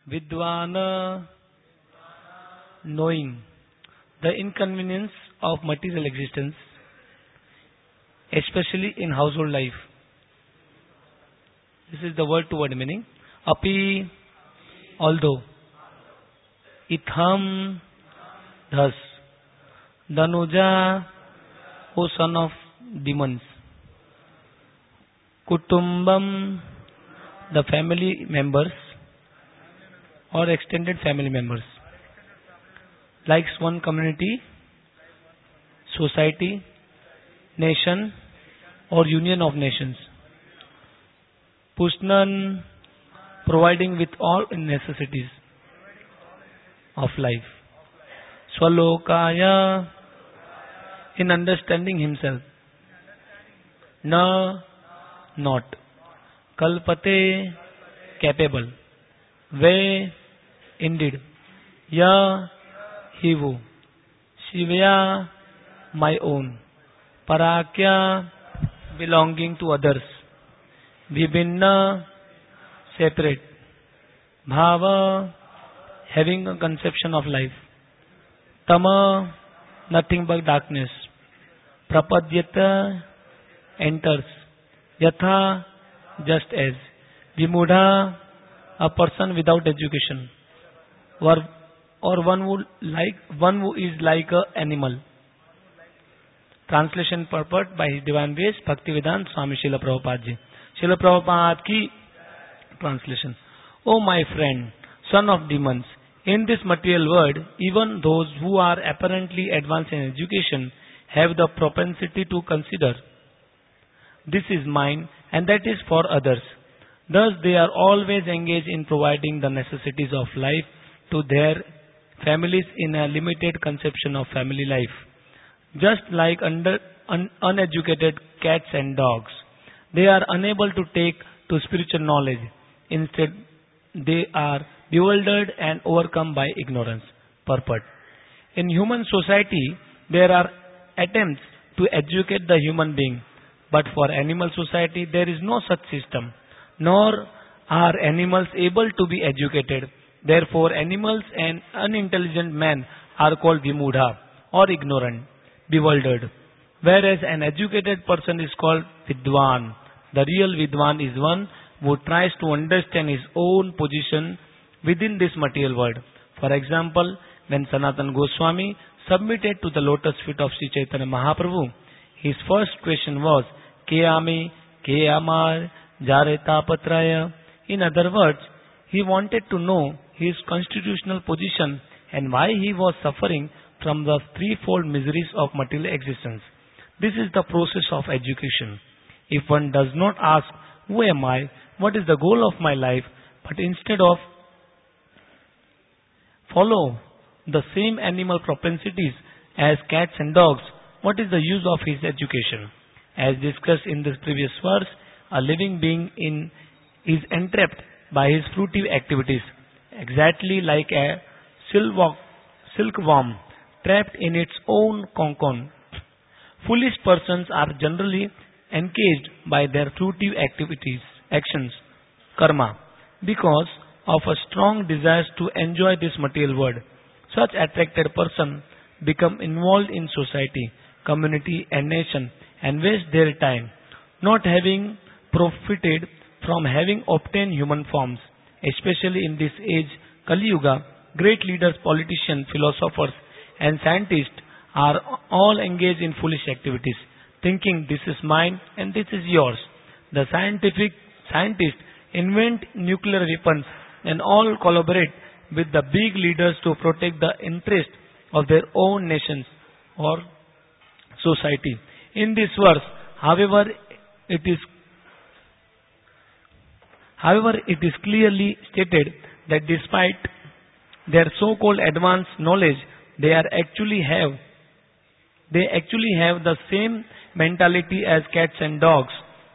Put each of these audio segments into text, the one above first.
Vidvana, knowing the inconvenience of material existence, especially in household life. This is the word to word meaning. Api, although. Itham, thus. Danuja, O son of demons. Kutumbam, the family members or extended family members. Likes one community, society, nation or union of nations. Pushnan, providing with all necessities of life. Swalokaya, in understanding himself. Na, not. Kalpate, capable. Ve, indeed. Ya, he who. Shivya, my own. Parakya, belonging to others. Vibhinna, separate. Bhava, having a conception of life. Tama, nothing but darkness. Prapadyata, enters. Yatha, just as. Vimudha, a person without education. Or one who is like a animal. Translation purport by His Divine Grace Bhaktivedanta Swami Srila Prabhupada Ji. Srila Prabhupada ki translation. O my friend, son of demons, in this material world, even those who are apparently advanced in education have the propensity to consider, this is mine and that is for others. Thus they are always engaged in providing the necessities of life to their families in a limited conception of family life. Just like uneducated cats and dogs, they are unable to take to spiritual knowledge. Instead, they are bewildered and overcome by ignorance. Purport. In human society, there are attempts to educate the human being, but for animal society, there is no such system, nor are animals able to be educated. Therefore, animals and unintelligent men are called vimudha or ignorant, bewildered, whereas an educated person is called vidwan. The real vidwan is one who tries to understand his own position within this material world. For example, when Sanatana Goswami submitted to the lotus feet of Sri Chaitanya Mahaprabhu, his first question was, Ke ami, ke amar, jareta patraya. In other words, he wanted to know his constitutional position and why he was suffering from the threefold miseries of material existence. This is the process of education. If one does not ask, who am I, what is the goal of my life, but instead of follow the same animal propensities as cats and dogs, what is the use of his education? As discussed in this previous verse, a living being is entrapped by his fruitive activities, exactly like a silkworm trapped in its own cocoon. Foolish persons are generally engaged by their fruitive actions, karma, because of a strong desire to enjoy this material world. Such attracted persons become involved in society, community and nation and waste their time, not having profited from having obtained human forms. Especially in this age, Kali Yuga, great leaders, politicians, philosophers and scientists are all engaged in foolish activities, thinking this is mine and this is yours. The scientists invent nuclear weapons and all collaborate with the big leaders to protect the interest of their own nations or society. In this verse, however, it is clearly stated that despite their so-called advanced knowledge, they actually have the same mentality as cats and dogs,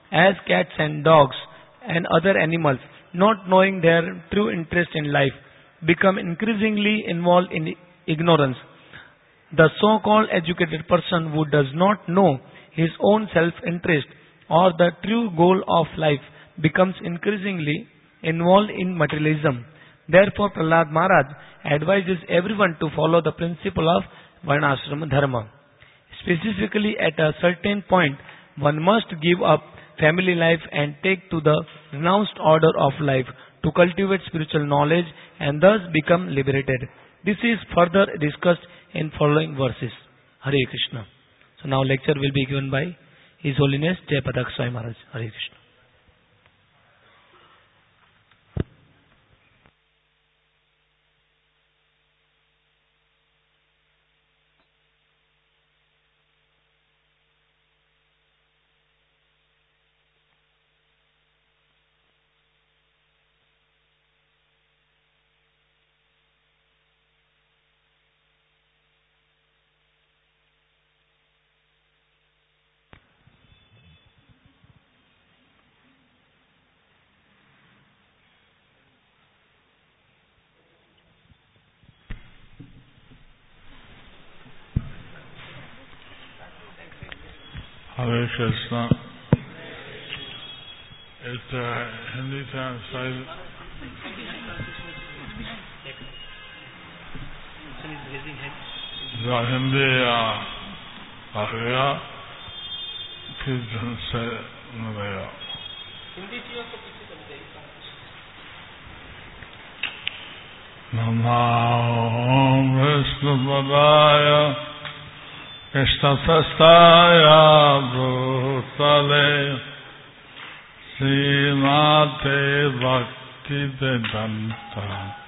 and other animals, not knowing their true interest in life, become increasingly involved in ignorance. The so-called educated person who does not know his own self-interest or the true goal of life becomes increasingly involved in materialism. Therefore, Prahlad Maharaj advises everyone to follow the principle of Varnashrama Dharma. Specifically, at a certain point, one must give up family life and take to the renounced order of life to cultivate spiritual knowledge and thus become liberated. This is further discussed in following verses. Hare Krishna. So now lecture will be given by His Holiness Jayapatak Swami Maharaj. Hare Krishna. Hare Krishna. It's Hindi translation. The Hindi agaya, फिर translate मिलेगा. Namo Vishnupadaya Krishnasastaya Bhutale Srimate Bhaktivedanta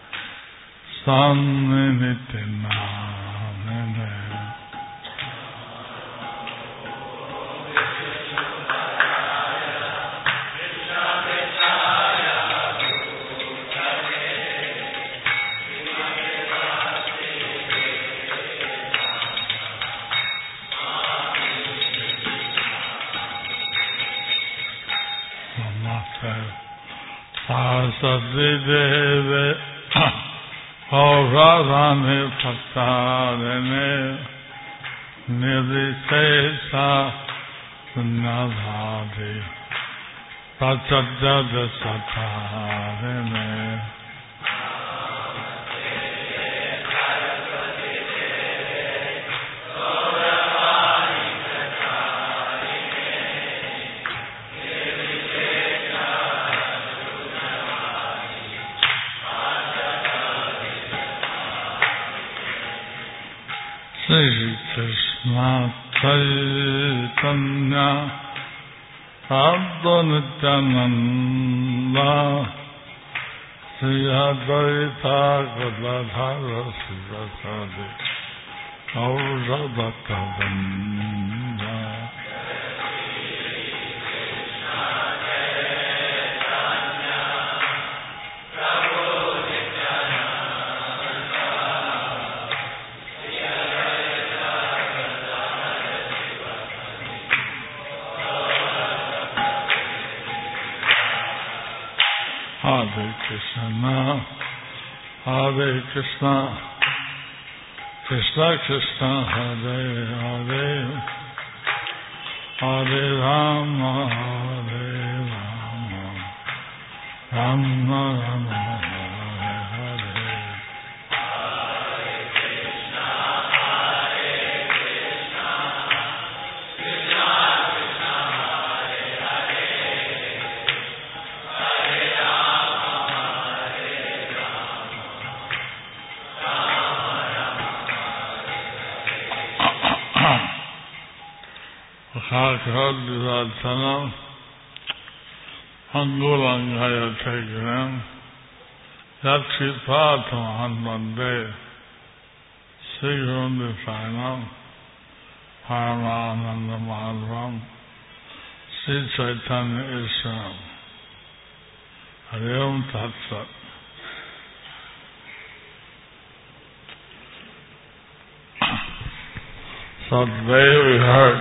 Swamini Namine. Saraswati Devi Auradhani Bhaktarine Nirvisesa Sunyadhadi Prachadada Satarine. Shri Krishna Chaitanya Prabhu Nityananda Shri Advaita Gadadhara Sivasadi Gaura Bhaktavrinda. Hare Krishna, Hare Krishna, Krishna Krishna, Hare Hare, Hare Rama, Hare Rama, Rama Rama, Hare Hare. Sakhadvirathanam Angulangaya Tegram Yakshipatham Hanmande Sigrundisanam Paramananda Madhvam Sri Chaitanya Iswaram. Hare Om Tat Sat. So today we heard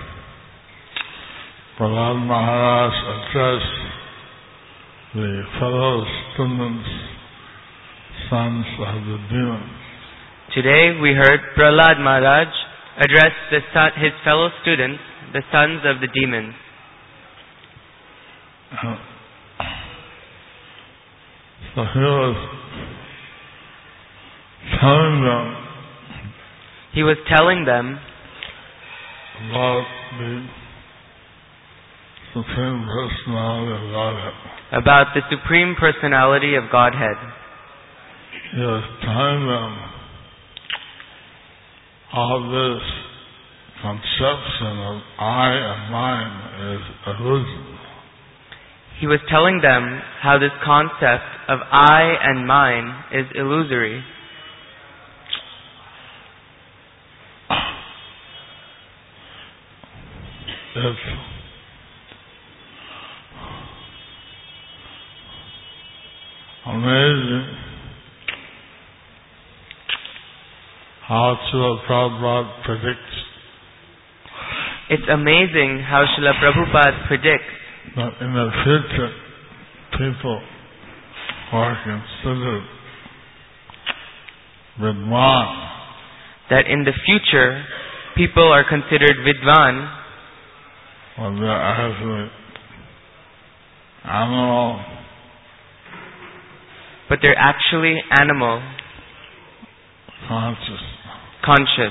Prahlad Maharaj address the fellow students, sons of the demons. Today we heard Prahlad Maharaj address his fellow students, the sons of the demons. So he was telling them He was telling them about the Supreme Personality of Godhead. about the Supreme Personality of Godhead. He was telling them all this conception of I and mine is illusion. He was telling them how this concept of I and mine is illusory. It's amazing how Srila Prabhupada predicts It's amazing how Srila Prabhupada predicts that in the future people who are considered Vidwan, that in the future people are considered Vidwan, well, they're actually animal but they're actually animal conscious.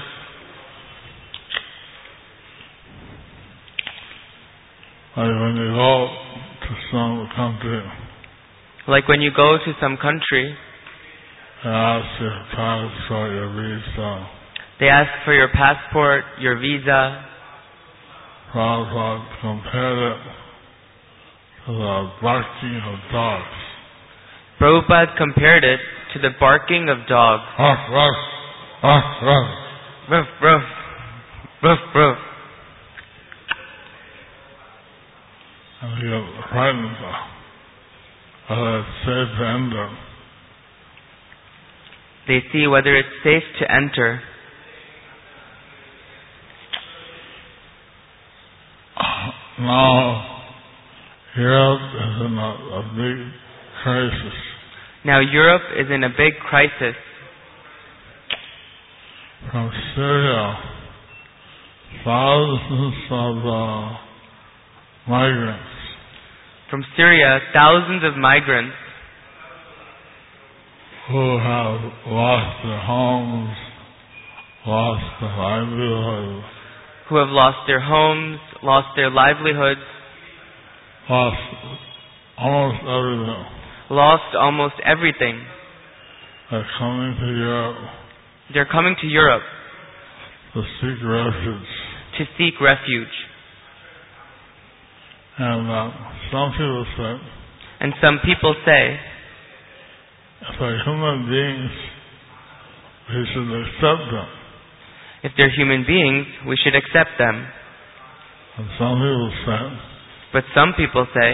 Like when you go to some country, Like when you go to some country, they ask your passport, your visa. they ask for your passport, your visa. Prabhupada compared it to the barking of dogs. Prabhupada compared it to the barking of dogs. Ruff, ruff, ruff, ruff. Ruff, ruff, ruff, ruff. And you get frightened whether it's safe to enter. They see whether it's safe to enter. Now, Europe is in a big crisis. Now Europe is in a big crisis. From Syria, thousands of migrants From Syria, thousands of migrants who have lost their homes, lost their livelihood, who have lost their homes, lost their livelihoods, lost almost everything. lost almost everything. They're coming to Europe They're coming to Europe to seek refuge. to seek refuge. And some people say, And some people say, if they're human beings, we should accept them. if they're human beings, we should accept them. And some people say, But some people say,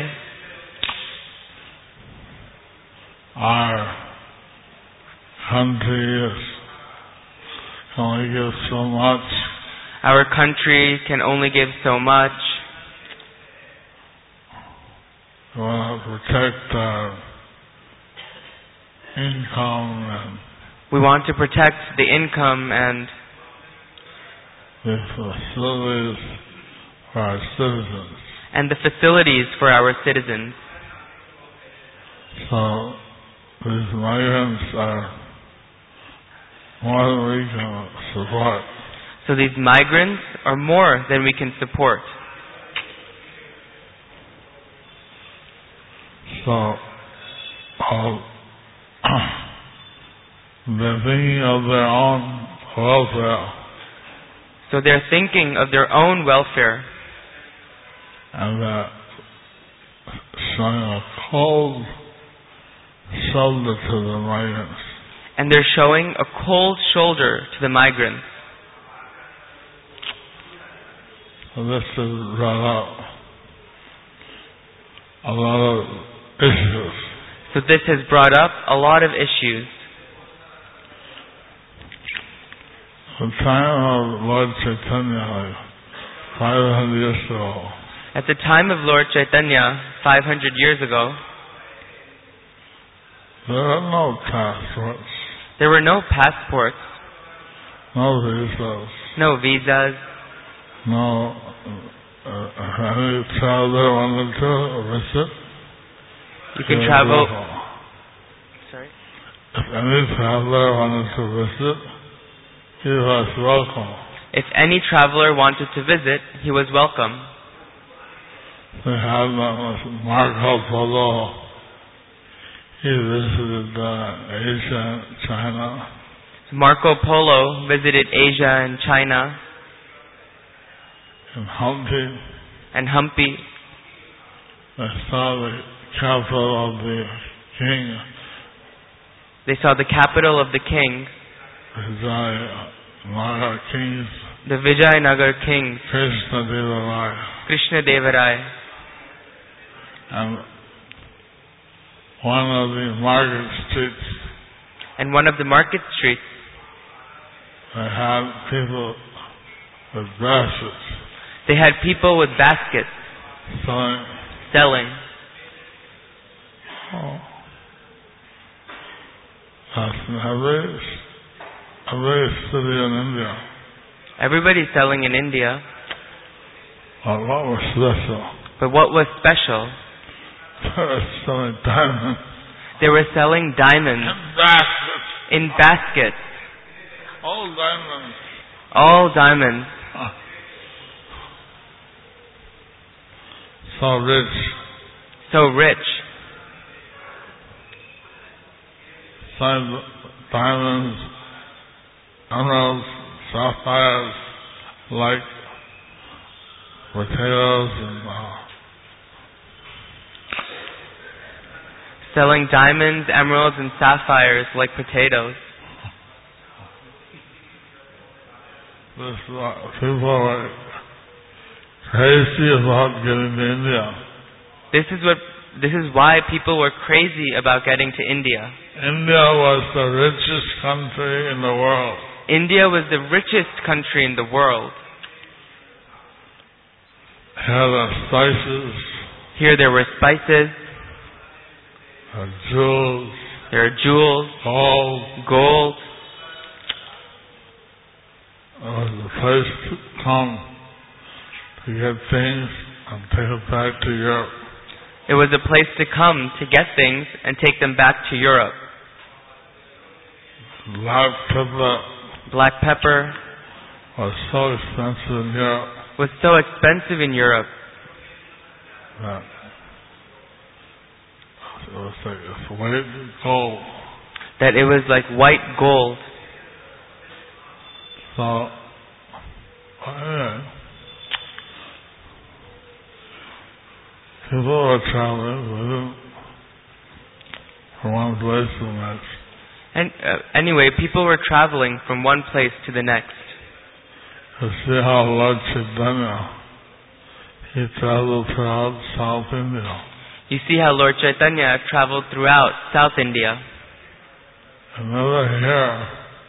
our country can only give so much. our country can only give so much. We want to protect our income and We want to protect the income and the facilities for our citizens. the facilities for our citizens. So these migrants are more than we can support. So these migrants are more than we can support. So they're thinking of their own welfare. So they're thinking of their own welfare. And they're showing a cold shoulder to the migrants. And they're showing a cold shoulder to the migrants. So this has brought up a lot of issues. So this has brought up a lot of issues. At the time of Lord Chaitanya, like 500 years ago, At the time of Lord Chaitanya, 500 years ago, there were no passports, there were no passports, no visas, no visas. no any traveler wanted to visit. You can they travel. go. Sorry. If any traveler wanted to visit, he was welcome. If any traveler wanted to visit, he was welcome. They had Marco Polo. He visited Asia and China. Marco Polo visited Asia and China And Humpty. and Humpy. They saw the capital of the king, They saw the capital of the king, Vijayanagar kings, the Vijayanagar kings, Krishna Deva Raya. Krishna Devaraya. And one of the market streets, And one of the market streets, they had people with baskets they had people with baskets selling. selling. That's in every city in India. Everybody's selling in India. But what was special? But what was special? They were selling diamonds They were selling diamonds and baskets. in baskets. All diamonds. All diamonds. So rich. So rich. Diamonds, emeralds, sapphires, like potatoes and Selling diamonds, emeralds, and sapphires like potatoes. people were crazy about getting to India. This is why people were crazy about getting to India. India was the richest country in the world. India was the richest country in the world. Here the spices, Here there were spices, jewels, there are jewels, gold. It was the place to come to get things and take it back to Europe. It was a place to come to get things and take them back to Europe. Black pepper Black pepper was so expensive in Europe was so expensive in Europe that it was like this white gold. that it was like white gold. So, anyway, people were traveling with him from one place to the next. And anyway, people were traveling from one place to the next. To see how Lord Chaitanya, he traveled throughout South India. You see how Lord Chaitanya traveled throughout South India. And never here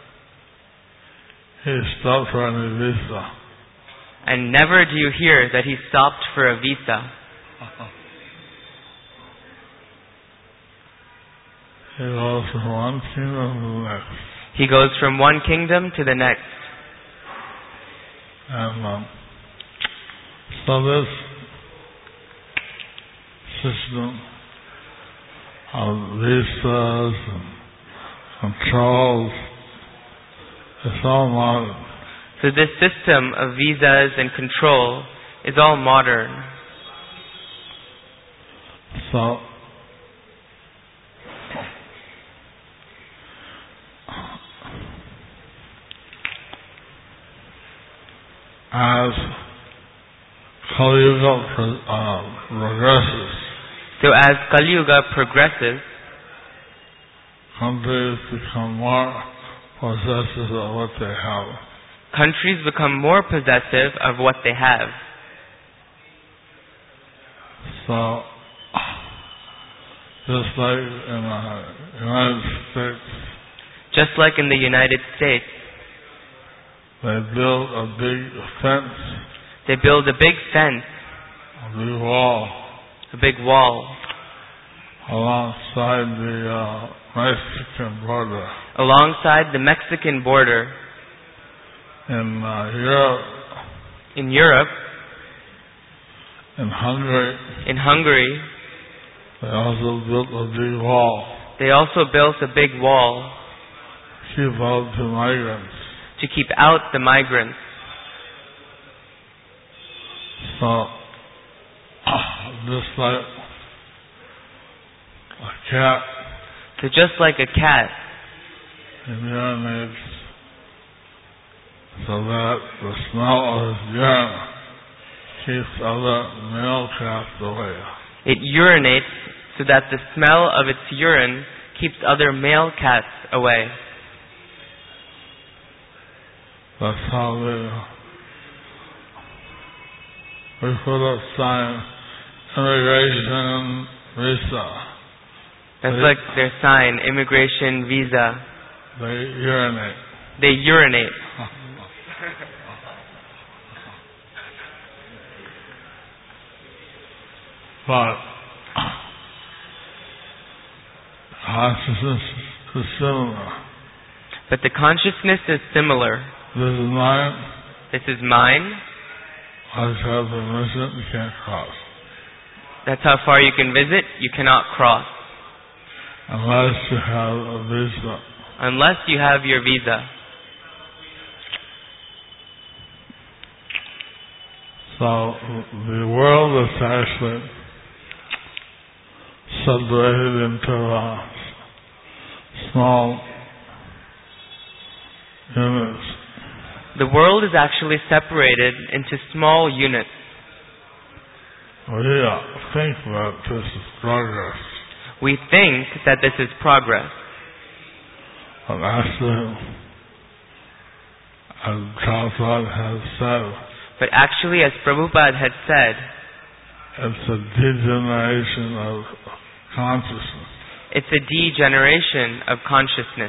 he stopped for any visa. And never do you hear that he stopped for a visa. He goes from one kingdom to the next. He goes from one kingdom to the next. And so this system of visas and controls is all modern. So this system of visas and control is all modern. So as Kali Yuga progresses, So as Kali Yuga progresses, countries become more possessive of what they have. countries become more possessive of what they have. So, just like in the United States, Just like in the United States, they build a big fence, they build a big fence, a big wall, a big wall, alongside the Mexican border. alongside the Mexican border. In Europe, In Europe, in Hungary, in Hungary, they also built a big wall. they They also built a big wall keep out the migrants. to keep out the migrants. So, just like a cat So just like a cat urinates so that the smell of his urine keeps other male cats away. it urinates so that the smell of its urine keeps other male cats away. That's how we put up sign, immigration visa. That's like their sign, immigration visa. They urinate. They urinate. But consciousness is similar. But the consciousness is similar. This is mine. This is mine. I have permission, you can't cross. That's how far you can visit. You cannot cross. Unless you have a visa. Unless you have your visa. So the world is actually separated into small units. The world is actually separated into small units. We think that this is progress. We think that this is progress. But actually, as Prabhupada has said, But actually, as Prabhupada had said, it's a degeneration of consciousness. it's a degeneration of consciousness.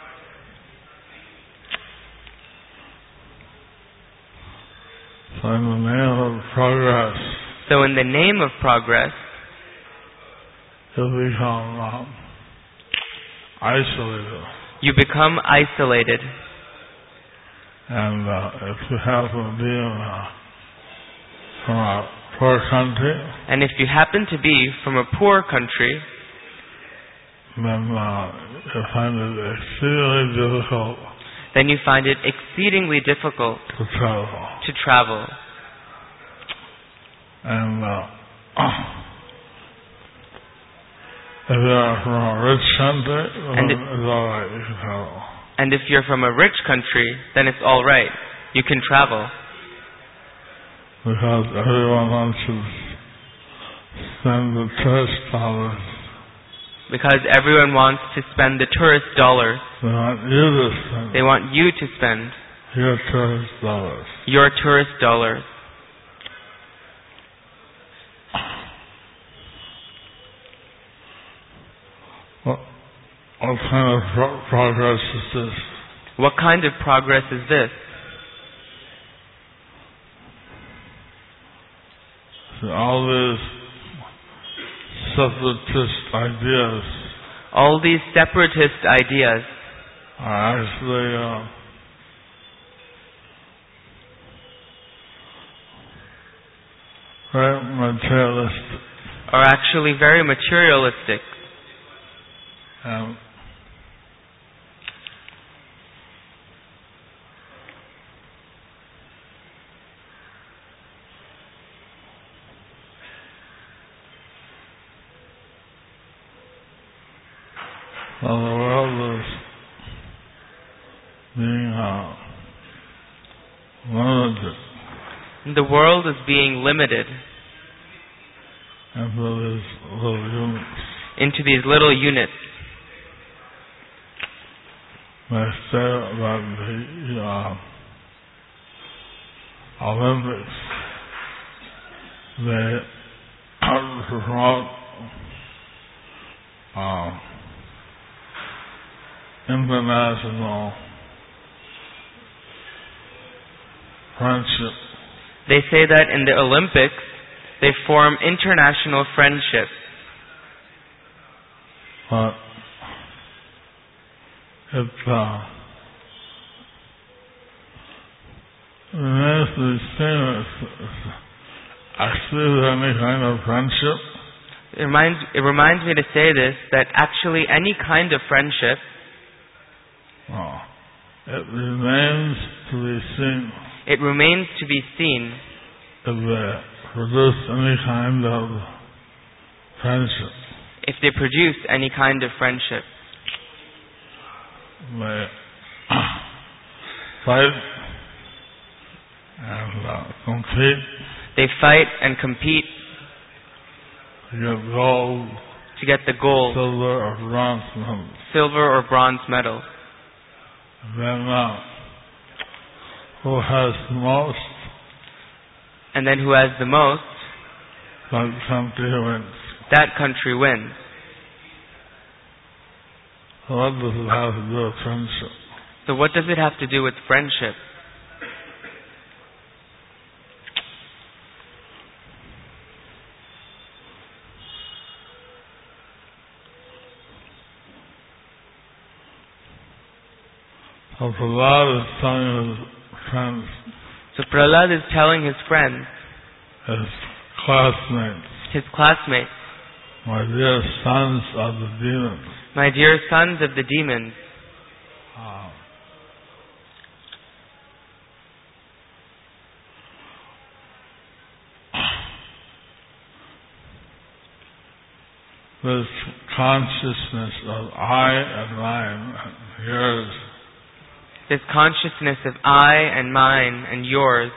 So in the name of progress, So in the name of progress, you become isolated. you become isolated. And if you happen to be from a poor country, And if you happen to be from a poor country, then you find it exceedingly difficult then you find it exceedingly difficult to travel. to travel. And if you are from a rich country, And then it's all right, you can travel. And if you're from a rich country, then it's all right. You can travel. Because everyone wants to spend the tourist dollars. Because everyone wants to spend the tourist dollars. They want you to spend They want you to spend your tourist dollars. your tourist dollars. What kind of progress is this? What kind of progress is this? See, all these separatist ideas All these separatist ideas are actually very materialistic. are actually very materialistic. So the world is being limited The world is being limited into these little units. into these little units. They say that the Olympics, they promote international friendship. They say that in the Olympics, they form international friendship. But it remains to be seen if actually there's any kind of friendship. It reminds me to say this, that actually any kind of friendship, it remains to be seen. It remains to be seen if they produce any kind of friendship. If they produce any kind of friendship. They fight and compete. They fight and compete to get the gold, silver or bronze medals. Silver or bronze medals. Then who has the most? And then who has the most? That country wins. That country wins. So what does it have to do with friendship? So what does it have to do with friendship? So Prahlad is telling his friends, So Prahlad is telling his friends, his classmates, my dear sons of the demons, my dear sons of the demons, this consciousness of I and mine and yours, this consciousness of I and mine and yours,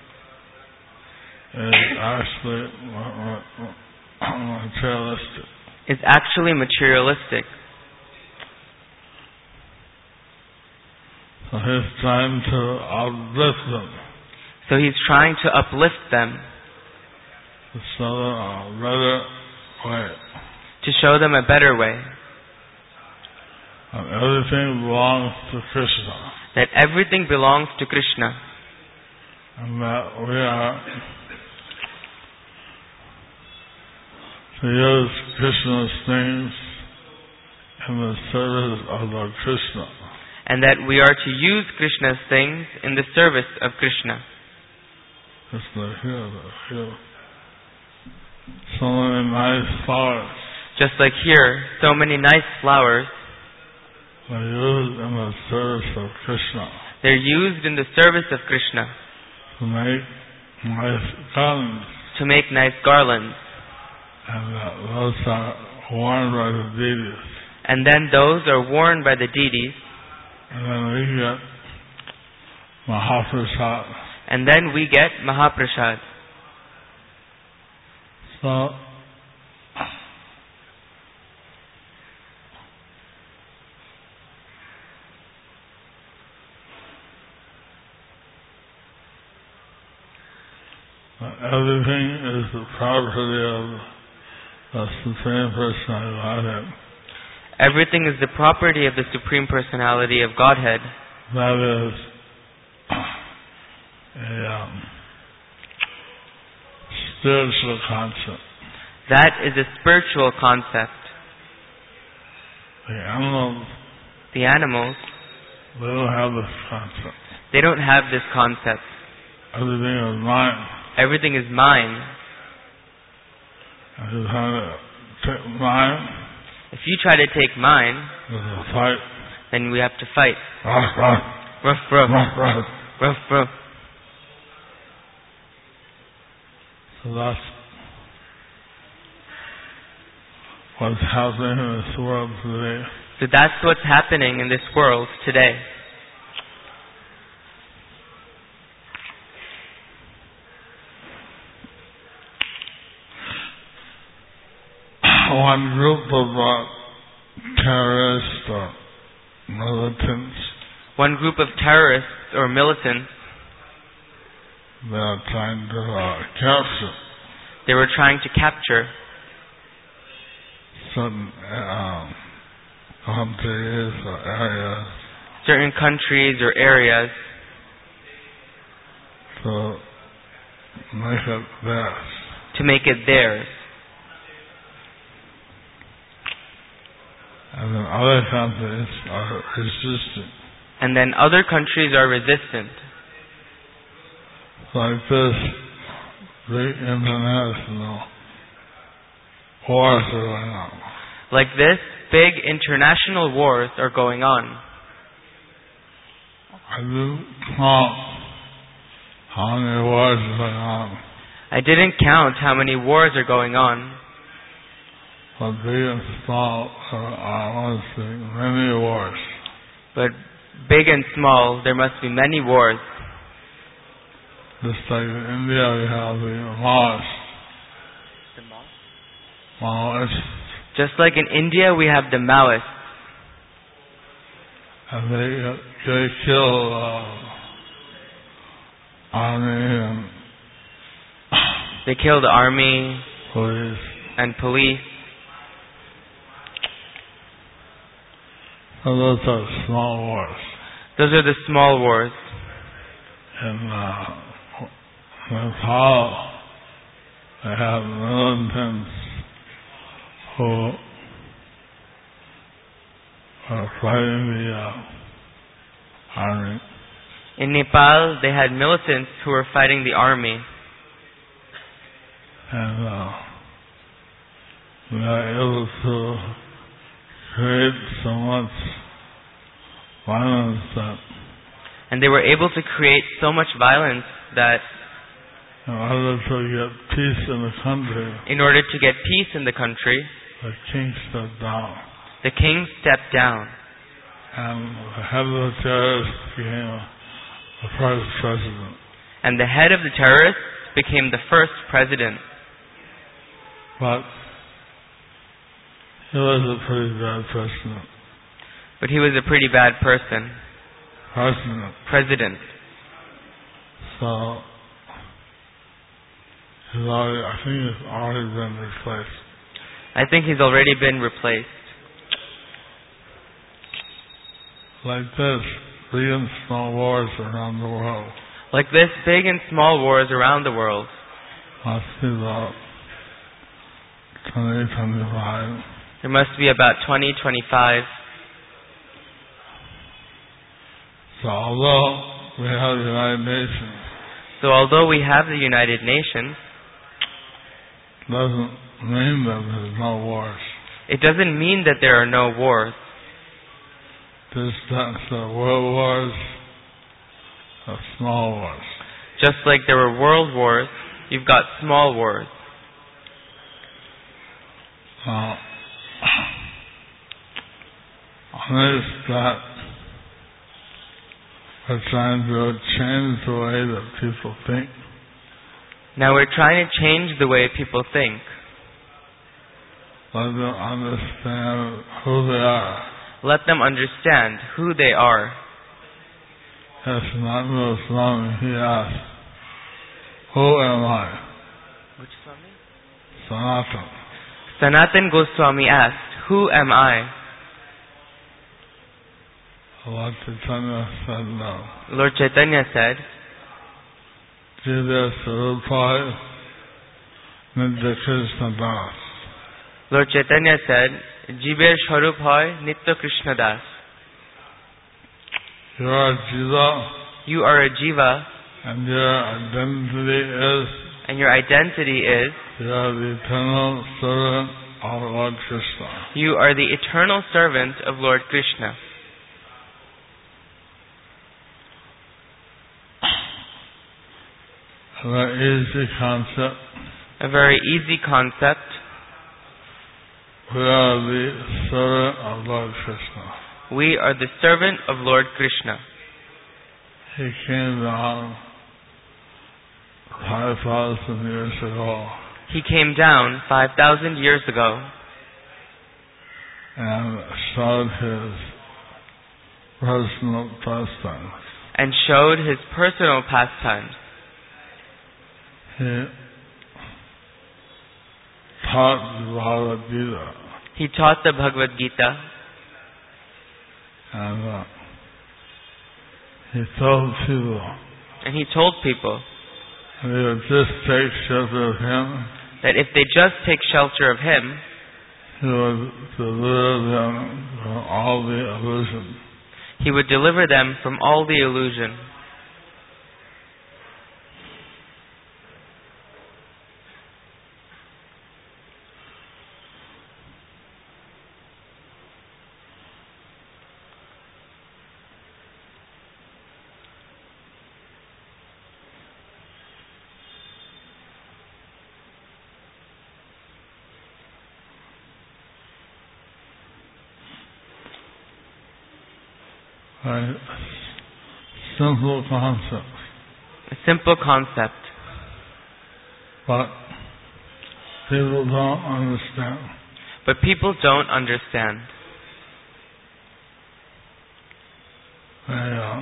is actually materialistic. Is actually materialistic. So he's trying to uplift them. So he's trying to uplift them. To show them a better way. To show them a better way. And everything belongs to Krishna. That everything belongs to Krishna. And that we are to use Krishna's things in the service of Lord Krishna. And that we are to use Krishna's things in the service of Krishna. Just like here. So many nice flowers. Just like here, so many nice flowers. They're used in the service of Krishna. They're used in the service of Krishna. To make nice garlands. To make nice garlands. And those are worn by the deities. And then those are worn by the deities. And then we get Mahaprasad. And then we get Mahaprasad. So, everything is the property of the Supreme Personality of Godhead. Everything is the property of the Supreme Personality of Godhead. That is a spiritual concept. That is a spiritual concept. The animals they don't have this concept. They don't have this concept. Everything is mine. Everything is mine. If you try to take mine, if you try to take mine, there's a fight. Then we have to fight. Ruff, ruff. Ruff, ruff. Ruff, ruff. Ruff, ruff. So that's what's happening in this world today. So that's what's happening in this world today. One group of terrorists or militants. One group of terrorists or militants. They are trying to capture. They were trying to capture certain countries or areas. Certain countries or areas. To make it theirs. To make it theirs. And then other countries are resistant. And then other countries are resistant. Like this big international wars are going on. Like this, big international wars are going on. I didn't count how many wars are going on. I didn't count how many wars are going on, But big and small are honestly many wars. but big and small, there must be many wars. Just like in India we have the Maoists. Maoists. Just like in India, we have the Maoists, And they kill army and they kill the army police. and police. So those are small wars. Those are the small wars. And that's how they have militants who are fighting the army. In Nepal, they had militants who were fighting the army, And we are able to create so much violence that and they were able to create so much violence that in order to get peace in the country, in order to get peace in the country, the king stepped down. the king stepped down, And the head of the terrorists became the first president. and the head of the terrorists became the first president. But he was a pretty bad president. But he was a pretty bad person. President. So I think he's already been replaced. I think he's already been replaced. Like this, big and small wars around the world Like this, big and small wars around the world must be about 2025. there must be about 2025. So although we have the United Nations, So although we have the United Nations, doesn't mean that there's no wars. it doesn't mean that there are no wars. There's world wars, small wars. Just like there were world wars, you've got small wars. Notice that we're trying to change the way that people think. Now we're trying to change the way people think. Let them understand who they are. Let them understand who they are. As Sanatana Swami, he asked, who am I? Which Swami? Sanatana. Sanatan Goswami asked, who am I? Lord Chaitanya said no. Lord Chaitanya said, Jidya Sarupai Nitya Krishna Das. Lord Chaitanya said, Jiber Sharup hoy Nitya Krishna Das. You are Jiva, You are a Jiva, and your identity is and your identity is you are the eternal servant of Lord Krishna. you are the eternal servant of Lord Krishna. A very easy concept. A very easy concept. We are the servant of Lord Krishna. We are the servant of Lord Krishna. He came down 5,000 years ago He came down 5,000 years ago and showed his personal pastimes. and showed his personal pastimes. He taught the Bhagavad Gita, He taught the Bhagavad Gita, and he told people and he told people they would just take shelter of him, that if they just take shelter of him, he would deliver them from all the illusion. he would deliver them from all the illusion. a simple concept. A simple concept. But people don't understand. But people don't understand. They're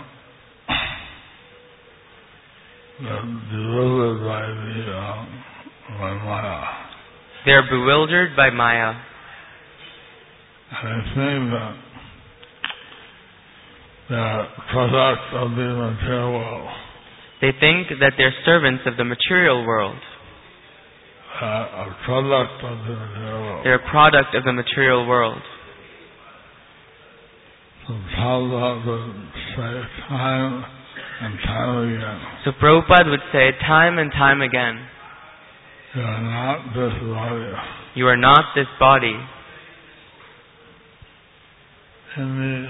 bewildered by Maya. They are bewildered by Maya. And they think that they're products of the material world. They think that they're servants of the material world. A product of the material world. They're a product of the material world. So Prabhupada would say time and time again, So Prabhupada would say time and time again, you are not this body. you are not this body. In the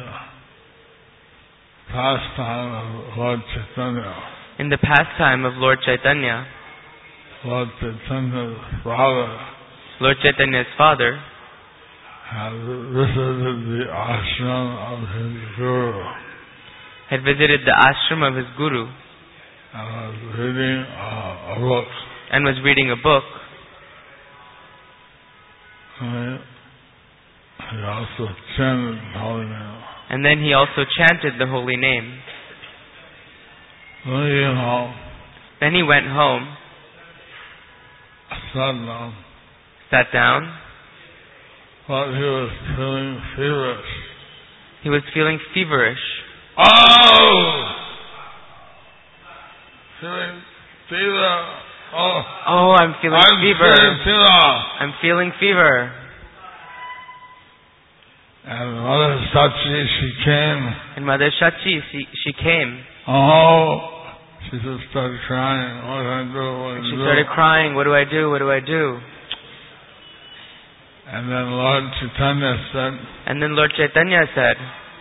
pastime of Lord Chaitanya, In the pastime of Lord Chaitanya, Lord Chaitanya's father Lord Chaitanya's father had visited the ashram of his guru had visited the ashram of his guru and was reading a book. and was reading a book. And he also chanted the holy name. And then he also chanted the holy name. When he came home, Then he went home, sat down, sat down. but he was feeling feverish. He was feeling feverish. Oh! Feeling fever. Oh, Oh, I'm feeling fever. feeling fever. I'm feeling fever. And Mother Sachi, she came. And Mother Shachi, she came. Oh, she just started crying. What do I do? What do I She do? started crying. What do I do? What do I do? And then Lord Chaitanya said, And then Lord Chaitanya said,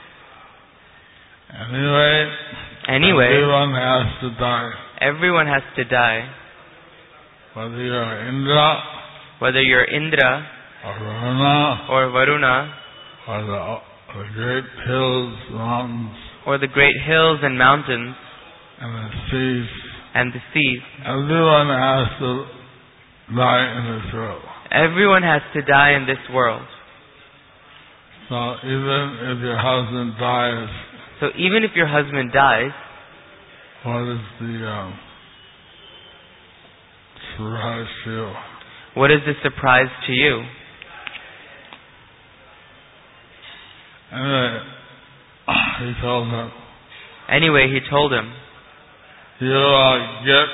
Anyway, everyone has to die. Everyone has to die. Whether you're Indra, Whether you're Indra or Varuna, or Varuna or the great hills, mountains, or the great hills and mountains and the seas. and the seas. Everyone has to die in this world. Everyone has to die in this world. So even if your husband dies, So even if your husband dies, what is the surprise to you? what is the surprise to you? He told him, Anyway, he told him, you get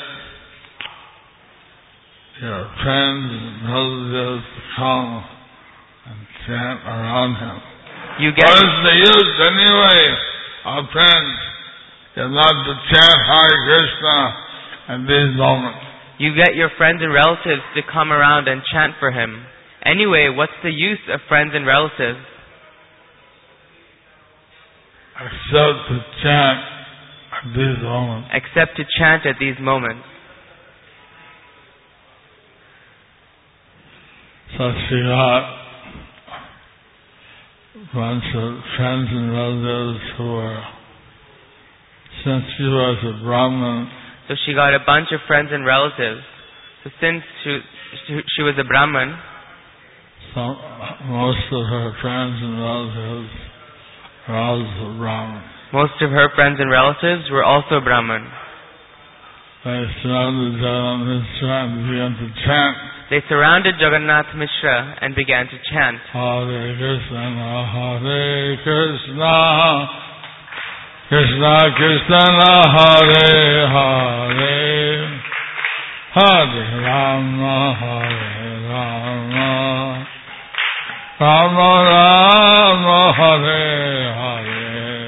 your friends and relatives to come and chant around him. you get What is the use anyway, our friends? You're not to chant Hare Krishna at these moments. You get your friends and relatives to come around and chant for him. Anyway, what's the use of friends and relatives? Except to chant at these moments. Except to chant at these moments. So she got a bunch of friends and relatives who were, since she was a Brahmin, So she got a bunch of friends and relatives. So since she was a Brahman, so most of her friends and relatives were also Brahmin. most of her friends and relatives were also Brahman. They surrounded Jagannath Mishra and began to chant. They surrounded Jagannath Mishra and began to chant, Hare Krishna, Hare Krishna, Krishna Krishna, Hare Hare, Hare Rama, Hare Rama, Rama Rama, Hare Hare.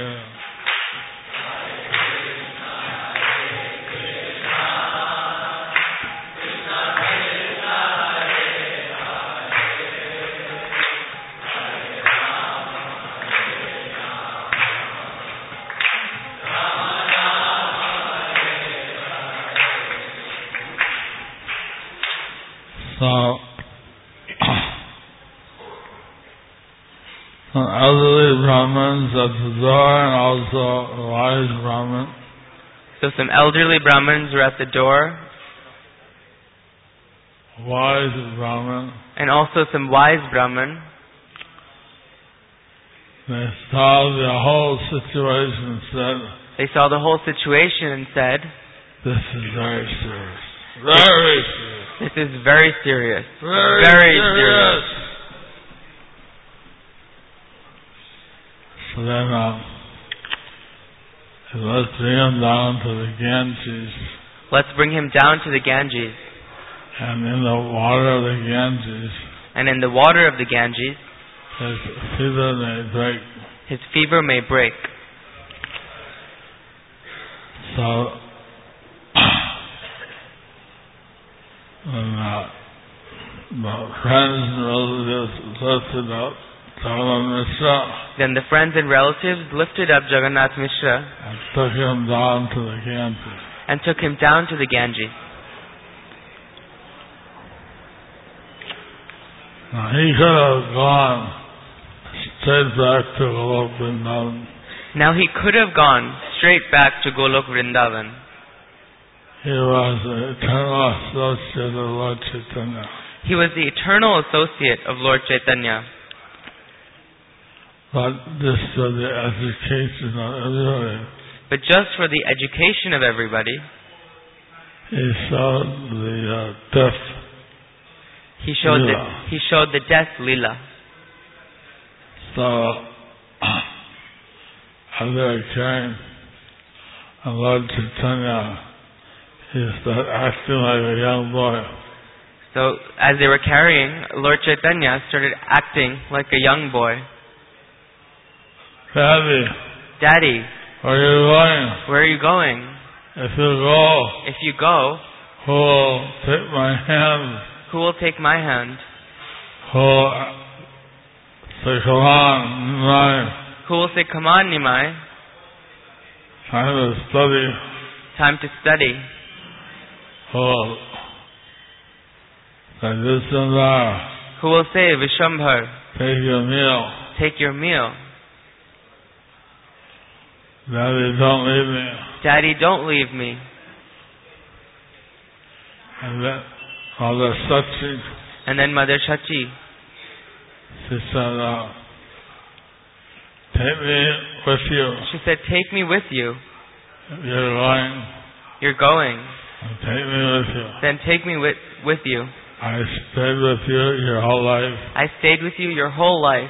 So, some elderly Brahmins at the door and also a wise Brahmin. So some elderly Brahmins were at the door, Wise Brahmin. and also some wise Brahmin. They saw the whole situation and said, They saw the whole situation and said, this is very serious. Very serious. this is very serious. Very serious. So then let's bring him down to the Ganges. Let's bring him down to the Ganges. And in the water of the Ganges, And in the water of the Ganges, his fever may break. his fever may break. So, when the friends and relatives lifted up Jagannath Mishra Then the friends and relatives lifted up Jagannath Mishra and took him down to the Ganges. and took him down to the Ganges. Now he could have gone straight back to Golok Vrindavan. Now he could have gone straight back to Golok Vrindavan. He was the eternal associate of Lord Chaitanya. He was the eternal associate of Lord Chaitanya. But this for the education of everybody. But just for the education of everybody, He showed the death. he showed Leela. the death Leela. So, as they were carrying Lord Chaitanya, he started acting like a young boy. So as they were carrying, Lord Chaitanya started acting like a young boy. Daddy, Daddy, where are you going? where are you going? If you go, If you go, who will take my hand? who will take my hand? Who will say, come on, Nimai, Who will say, come on, Nimai, time to study. time to study? Who will say this and that? Who will say, Vishambhar, Take your meal. take your meal? Daddy, don't leave me. Daddy, don't leave me. And then Mother Sachi, And then Mother Shachi, she said, take me with you. she said, take me with you. You're going. You're going. Take me with you. Then take me with you. I stayed with you your whole life. I stayed with you your whole life.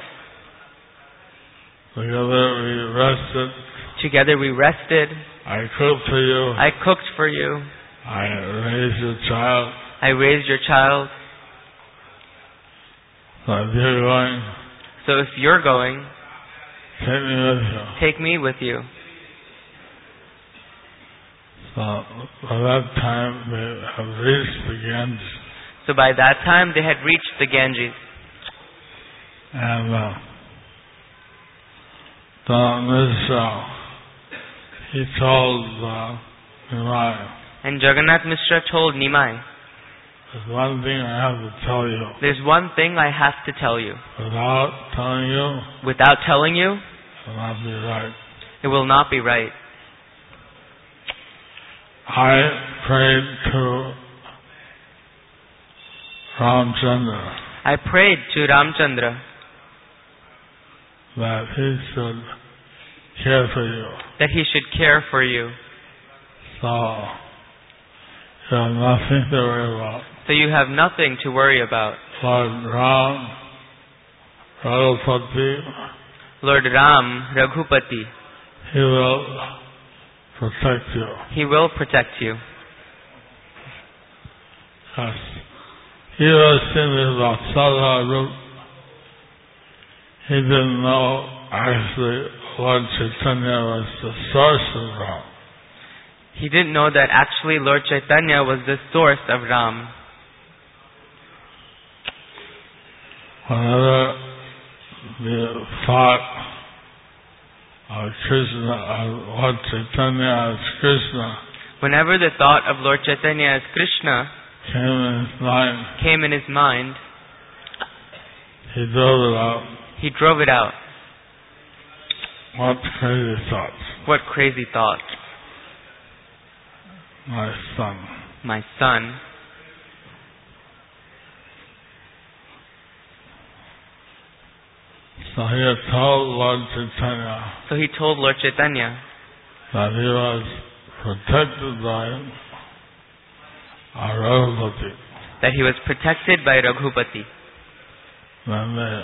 Together we rested. Together we rested. I cooked for you. I cooked for you. I raised your child. I raised your child. So if you're going, So if you're going, take me with you. take me with you. So by that time they have reached the Ganges. So by that time they had reached the Ganges. And Mishra, he told Nimai, And Jagannath Mishra told Nimai, there's one thing I have to tell you. there's one thing I have to tell you. Without telling you, Without telling you, it will not be right. it will not be right. I prayed to Ramchandra I prayed to Ramchandra that he should care for you. that he should care for you. So you have nothing to worry about. So you have nothing to worry about. Lord Ram, Raghupati, Lord Ram, Raghupati, he will protect you. he will protect you. Yes. He was in the Vatsala route. He didn't know actually Lord Chaitanya was the source of Ram. He didn't know that actually Lord Chaitanya was the source of Ram. Whenever the thought of Krishna, of Lord Chaitanya as Krishna, Whenever the thought of Lord Chaitanya as Krishna came in his mind, he drove it out. He drove it out. What crazy thoughts? What crazy thought? My son. My son. So he had told Lord Chaitanya So he told Lord Chaitanya that he was protected by Raghupati. that he was protected by Raghupati. Then they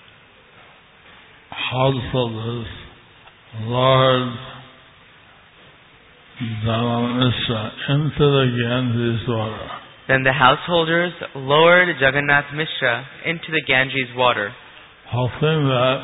householders Lord Jagannath into the Ganges water. Then the householders lowered Jagannath Mishra into the Ganges water, hoping that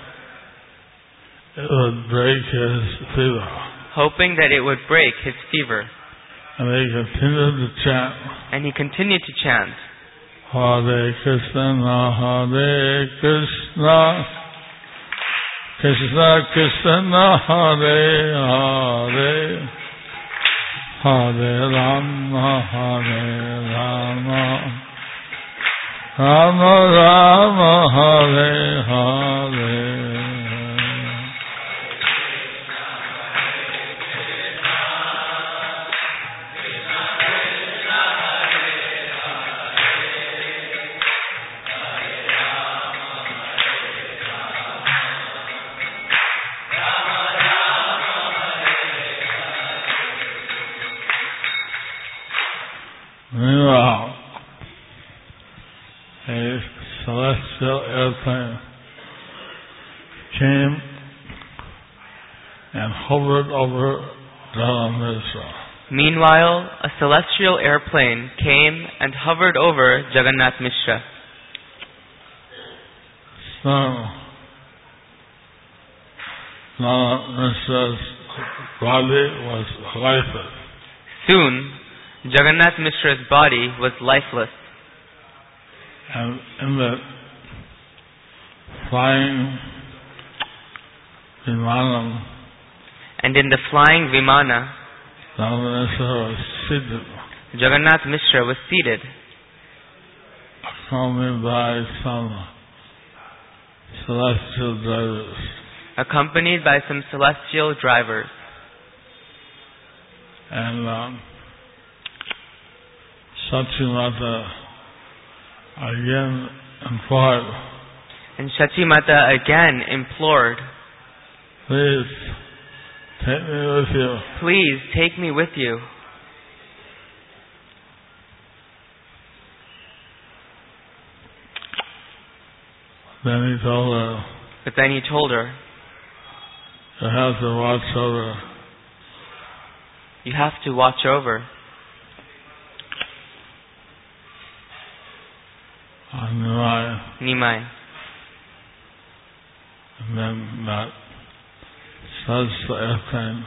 it would break his fever. hoping that it would break his fever. And they continued to chant, And he continued to chant, Hare Krishna, Hare Krishna, Krishna Krishna, Hare Hare, Hare Rama, Hare Rama, Rama Rama, Hare Hare. Meanwhile, a celestial airplane came and hovered over Jagannath. Meanwhile, a celestial airplane came and hovered over Jagannath Mishra. So, Jagannath Mishra's body was lifeless. Soon, Jagannath Mishra's body was lifeless. And in the flying Vimanam, And in the flying Vimana, Jagannath Mishra was seated, Jagannath Mishra was seated, accompanied by some celestial drivers. accompanied by some celestial drivers. And Sachimata again implored, And Shachimata again implored, please take me with you. please take me with you. Then he told her, But then he told her, you have to watch over you have to watch over Nimai. And then that celestial airplane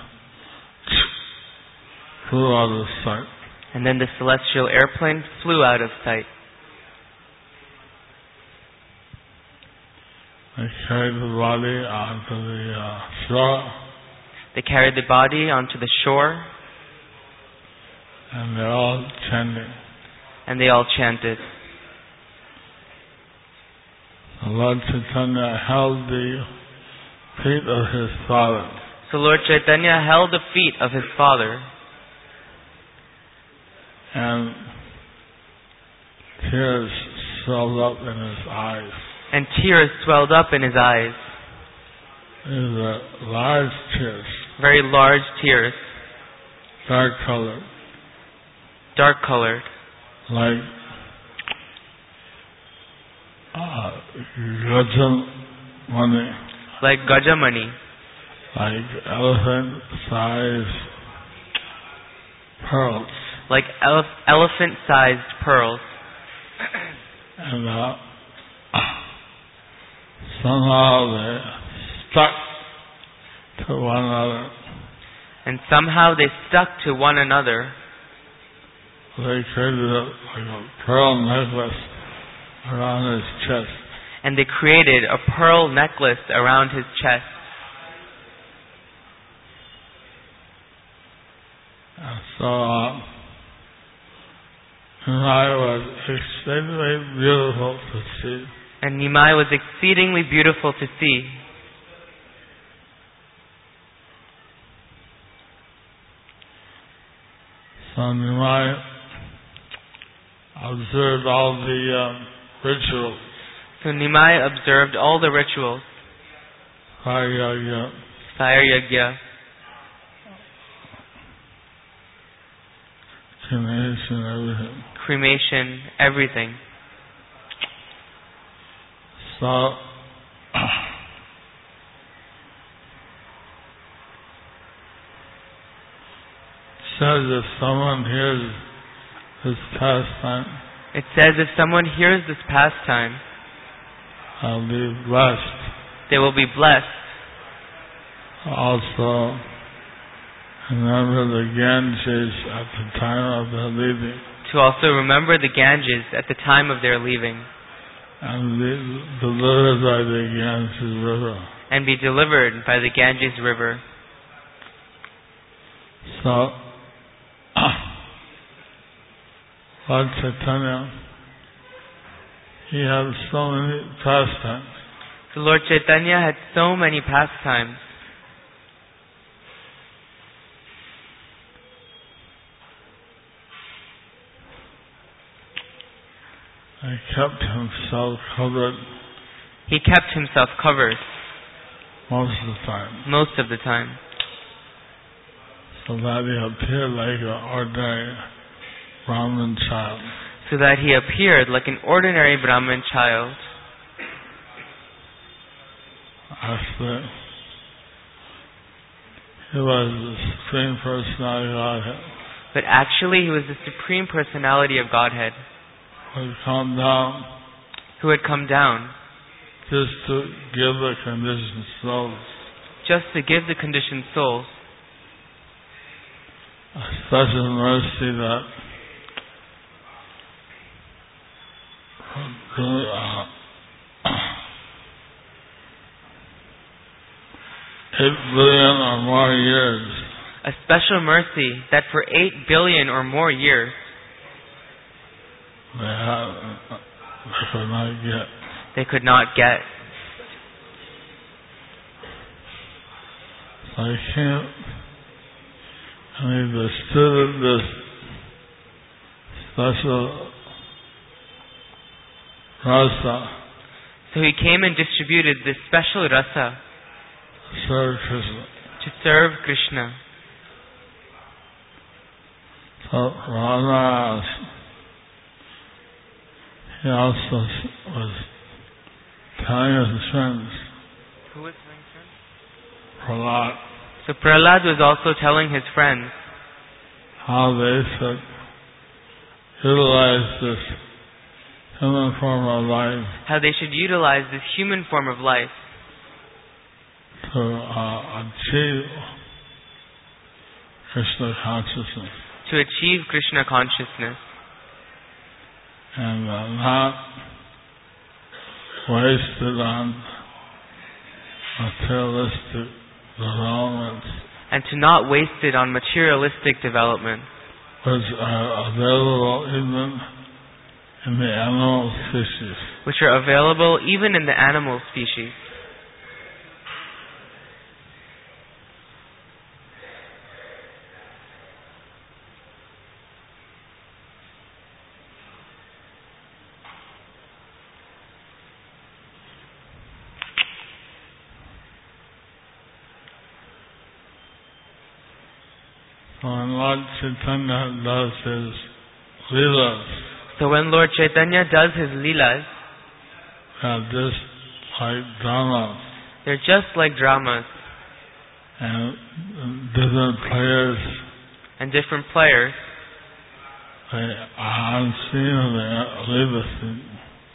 flew out of sight. And then the celestial airplane flew out of sight. They carried the body onto the shore, They carried the body onto the shore, and they're all chanting. and they all chanted. The Lord Chaitanya held the feet of his father, So Lord Chaitanya held the feet of his father, and tears swelled up in his eyes. and tears swelled up in his eyes. These were large tears, Very large tears, dark-colored, dark-colored, like Gajamani, like Gajamani, like elephant-sized pearls. like elephant-sized pearls. And somehow they stuck to one another. And somehow they stuck to one another. They created like a pearl necklace around his chest. And they created a pearl necklace around his chest. And so Nimai was extremely beautiful to see. And Nimai was exceedingly beautiful to see. So Nimai observed all the rituals. So Nimai observed all the rituals. Fire yagya, Fire yagya, cremation, everything. cremation, everything. So says if someone hears this pastime, It says if someone hears this pastime, I'll be blessed. they will be blessed. Also, remember the Ganges at the time of their leaving, To also remember the Ganges at the time of their leaving, and be delivered by the Ganges River. and be delivered by the Ganges River. So, Lord Chaitanya, he had so many pastimes. So Lord Chaitanya had so many pastimes. He kept himself covered He kept himself covered most of the time, most of the time, so that he appeared like an ordinary Brahmin child. so that he appeared like an ordinary Brahmin child. Actually, he was the Supreme Personality of Godhead. But actually he was the Supreme Personality of Godhead, Would come down who had come down just to give the conditioned souls just to give the conditioned souls a special mercy that 8 billion or more years a special mercy that for 8 billion or more years they could not get. they could not get. So he came and he distributed this special rasa So he came and distributed this special rasa to serve Krishna. to serve Krishna. So Radha, he also was telling his friends, Who was Prahlad, So Prahlad was also telling his friends how they should utilize this human form of life how they should utilize this human form of life to achieve Krishna consciousness to achieve Krishna consciousness and not waste it on materialistic developments and to not waste it on materialistic development which are available even in the animal species. which are available even in the animal species. So when Lord Chaitanya does his leelas, So when Lord Chaitanya does his leelas, they're just like dramas, they're just like dramas, and different players, and different players, they are on scene and they leave the scene.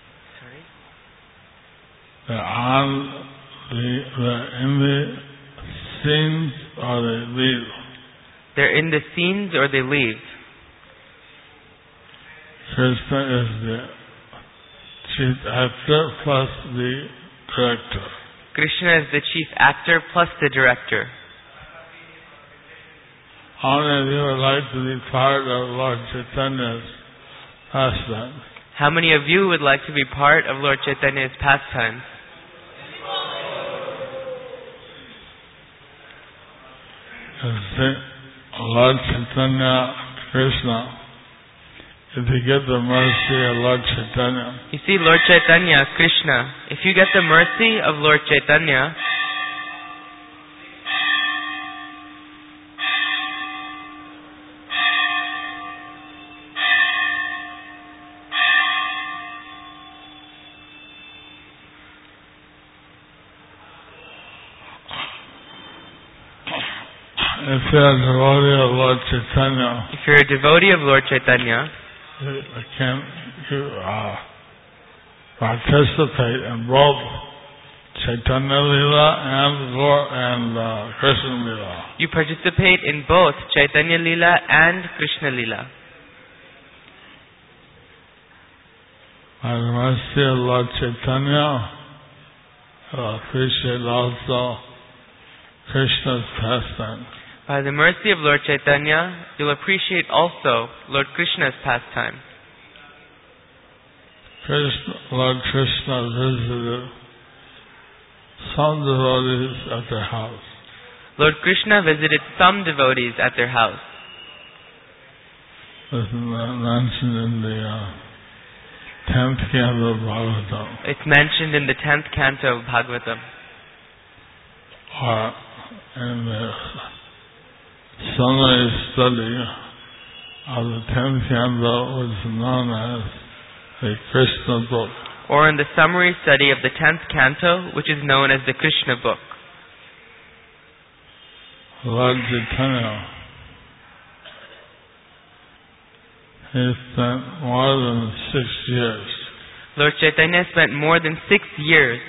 They're on they're in the scenes or they leave. they're in the scenes or they leave. Krishna is the chief actor plus the director. Krishna is the chief actor plus the director. How many of you would like to be part of Lord Chaitanya's pastime? How many of you would like to be part of Lord Chaitanya's pastimes? Lord Chaitanya Krishna, if you get the mercy of Lord Chaitanya, You see, Lord Chaitanya, Krishna, if you get the mercy of Lord Chaitanya, if you're a devotee of Lord Chaitanya, if you're a devotee of Lord Chaitanya, you can participate in both Chaitanya Leela and Krishna Leela. you participate in both Chaitanya Leela and Krishna Leela. By the mercy of Lord Chaitanya, you'll appreciate also Krishna's pastime. By the mercy of Lord Chaitanya, you'll appreciate also Lord Krishna's pastime. Lord Krishna visited some devotees at their house. Lord Krishna visited some devotees at their house. This is mentioned in the 10th canto of Bhagavatam. It's mentioned in the 10th canto of Bhagavatam. Or in the summary study of the 10th canto, which is known as the Krishna book. Or in the summary study of the 10th canto, which is known as the Krishna book. Lord Chaitanya, he spent more than 6 years Lord Chaitanya spent more than 6 years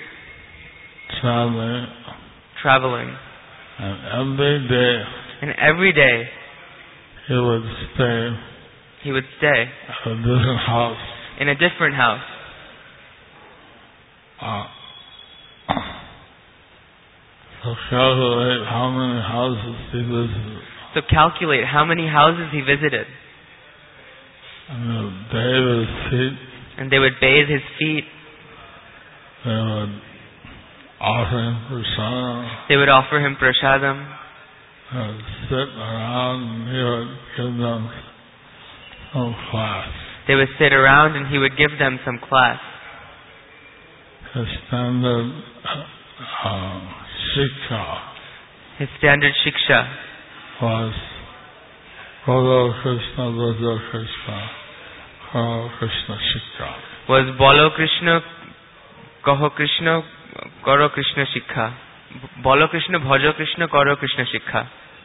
traveling. And every day he would stay at a different house. In a different house. So calculate how many houses he visited. So calculate how many houses he visited. And they would bathe his feet. And they would bathe his feet. They would offer him prasadam. They would offer him prasadam. They would sit around and he would give them some class. They would sit around and he would give them some class. His standard shiksha. His standard shiksha was Bolo Krishna, Bolo Krishna, Karo Krishna Shikha. Was Bolo Krishna, Kaho Krishna, Karo Krishna Shikha. Bolo Krishna, Bhajo Krishna, Karo Krishna Shikha.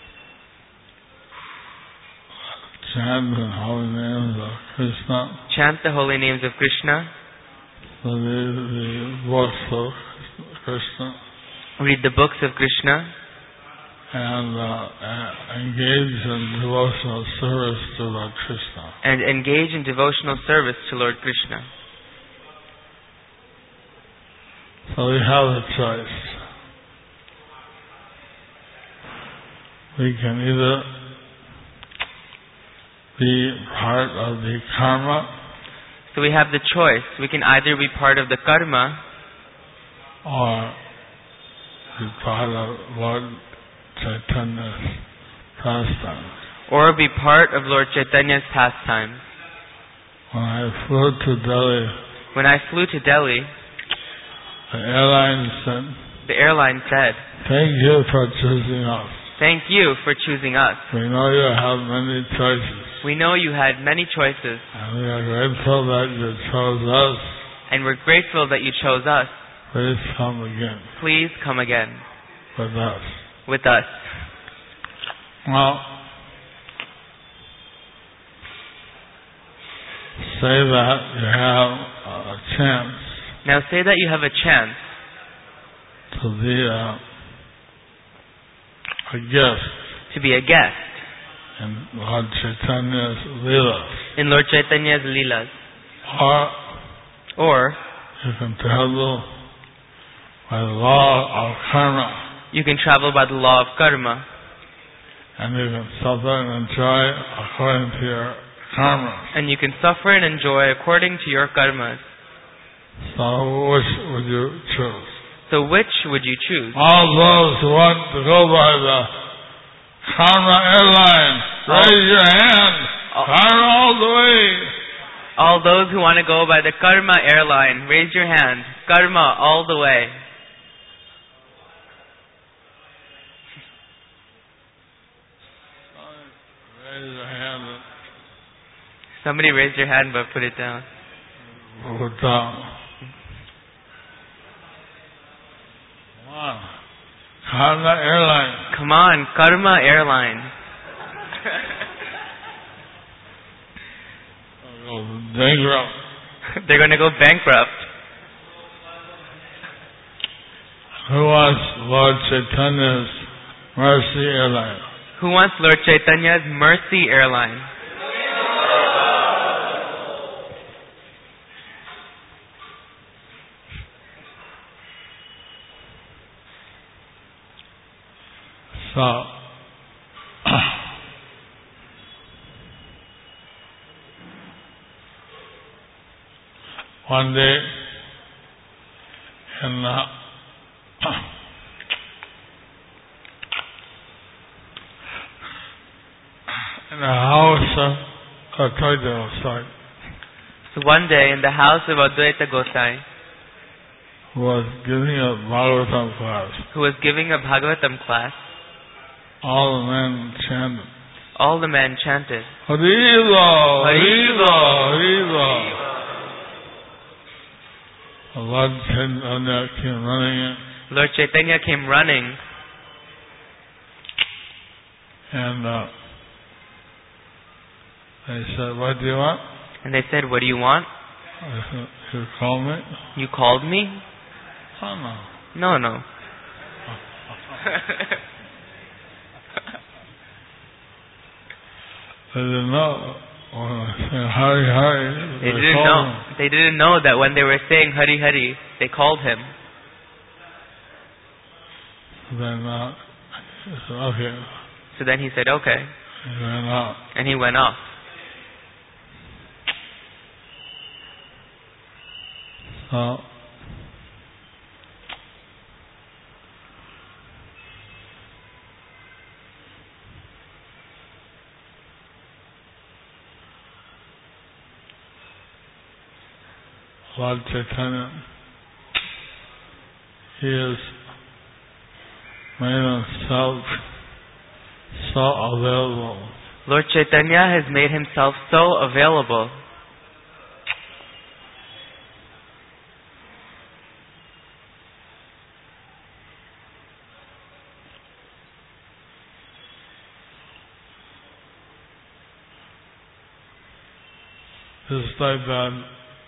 Chant the holy names of Krishna. Chant the holy names of Krishna. Read the books of Krishna. Read the books of Krishna. And engage in devotional service to Lord Krishna. And engage in devotional service to Lord Krishna. So we have a choice. We can either be part of the karma. So we have the choice. We can either be part of the karma or be part of Lord Chaitanya's pastime. Or be part of Lord Chaitanya's pastime. When I flew to Delhi, the airline said, "Thank you for choosing us. Thank you for choosing us. We know you have many choices. We know you had many choices. And we are grateful that you chose us. And we're grateful that you chose us. Please come again. Please come again. With us." With us. Well, say that you have a chance. Now say that you have a chance to be a guest. To be a guest. In Lord Chaitanya's Leelas. In Lord Chaitanya's Leelas. Or you can travel by the law of karma. You can travel by the law of karma. And you can suffer and enjoy according to your karma. And you can suffer and enjoy according to your karmas. So which would you choose? So which would you choose? All those who want to go by the karma airline, raise your hand. all the way. All those who want to go by the Karma airline, raise your hand. Karma all the way. Raise your hand. Somebody raised your hand but put it down. Put it down. Come on. Karma airline. Come on, Karma airline. Bankrupt. They're going to go bankrupt. Who wants Lord Chaitanya's Mercy airline? Who wants Lord Chaitanya's Mercy airline? So, one day in the house of Advaita Gosai, So one day in the house of Advaita Gosai, who was giving a Bhagavatam class, all the men chanted, all the men chanted, Hariva, Hariva, Hariva. Lord Chaitanya came running in. Lord Chaitanya came running. And they said, what do you want? And they said, what do you want? I said, you called me? You called me? Oh, no. No, no. They didn't know when I said, Hari, Hari. They didn't know that when they were saying Hari, Hari, they called him. Then he said, okay. So then he said, okay. He went out. And he went off. So, Lord Chaitanya, he has made himself so available. Lord Chaitanya has made himself so available. It's like that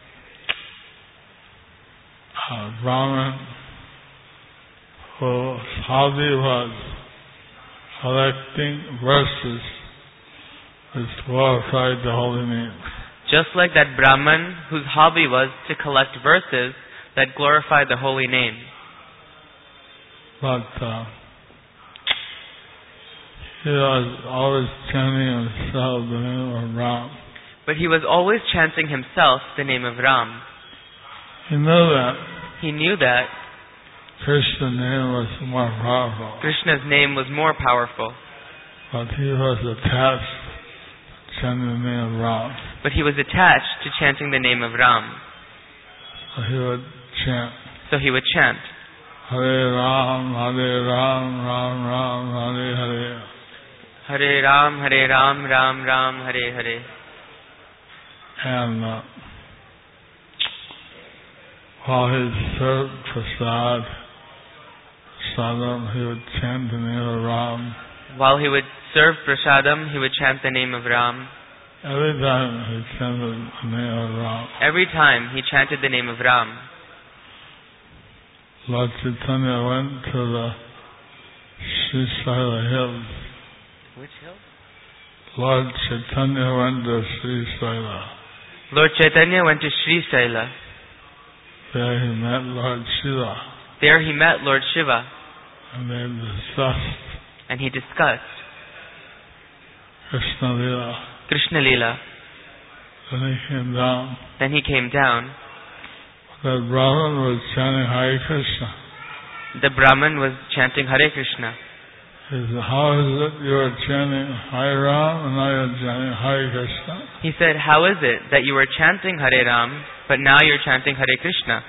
Brahmin whose hobby was collecting verses which glorified the holy name. Just like that Brahman whose hobby was to collect verses that glorify the holy name. But he was always chanting himself the name of Ram. But he was always chanting himself the name of Ram. He knew that. He knew that Krishna's name was more powerful. Krishna's name was more powerful. But he was attached to chanting the name of Ram. But he was attached to chanting the name of Ram. So he would chant. So he would chant. Hare Ram, Hare Ram, Ram Ram, Hare Hare. Hare Ram, Ram Ram, Hare Hare. And while he served prasadam, he would chant the name of Ram. While he would serve prasadam, he would chant the name of Ram. Every time he chanted the name of Ram. Every time he chanted the name of Ram. Lord Chaitanya went to the Sri Saila hills. Which hills? Lord Chaitanya went to Sri Saila. Lord Chaitanya went to Sri Saila. There he met Lord Shiva. There he met Lord Shiva. And they discussed. And he discussed Krishna Lila. Krishna Lila. Then he came down. Then he came down. The Brahman was chanting Hare Krishna. The Brahman was chanting Hare Krishna. He said, how is it you are chanting Hare Ram and now you are chanting Hare Krishna? He said, how is it that you were chanting Hare Ram, but now you're chanting Hare Krishna?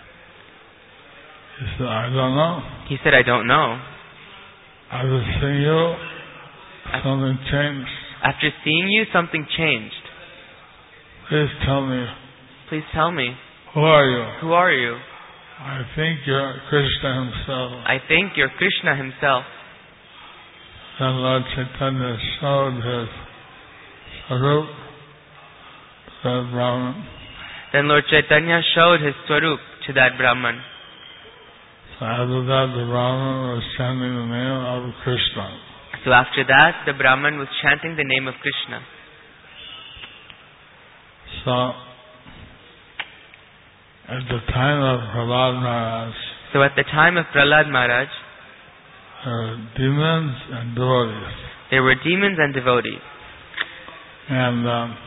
He said, I don't know. He said, I don't know. After seeing you, something changed. After seeing you, something changed. Please tell me. Please tell me. Who are you? Who are you? I think you're Krishna himself. I think you're Krishna himself. Then Lord Chaitanya showed his Swarup to that Brahman. Then Lord Chaitanya showed his Swarup to that Brahman. So after that, the Brahman was chanting the name of Krishna. So after that, the Brahman was chanting the name of Krishna. So, at the time of Prahlad Maharaj, So at the time of Prahlad Maharaj, demons and devotees. there were demons and devotees. And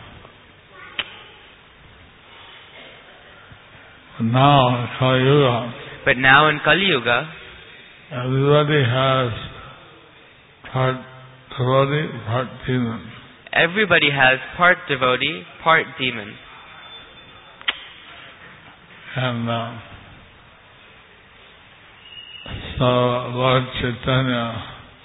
now in Kali Yuga, But now in Kali Yuga, everybody has part devotee, part demon. everybody has part devotee, part demon. And so Lord Chaitanya,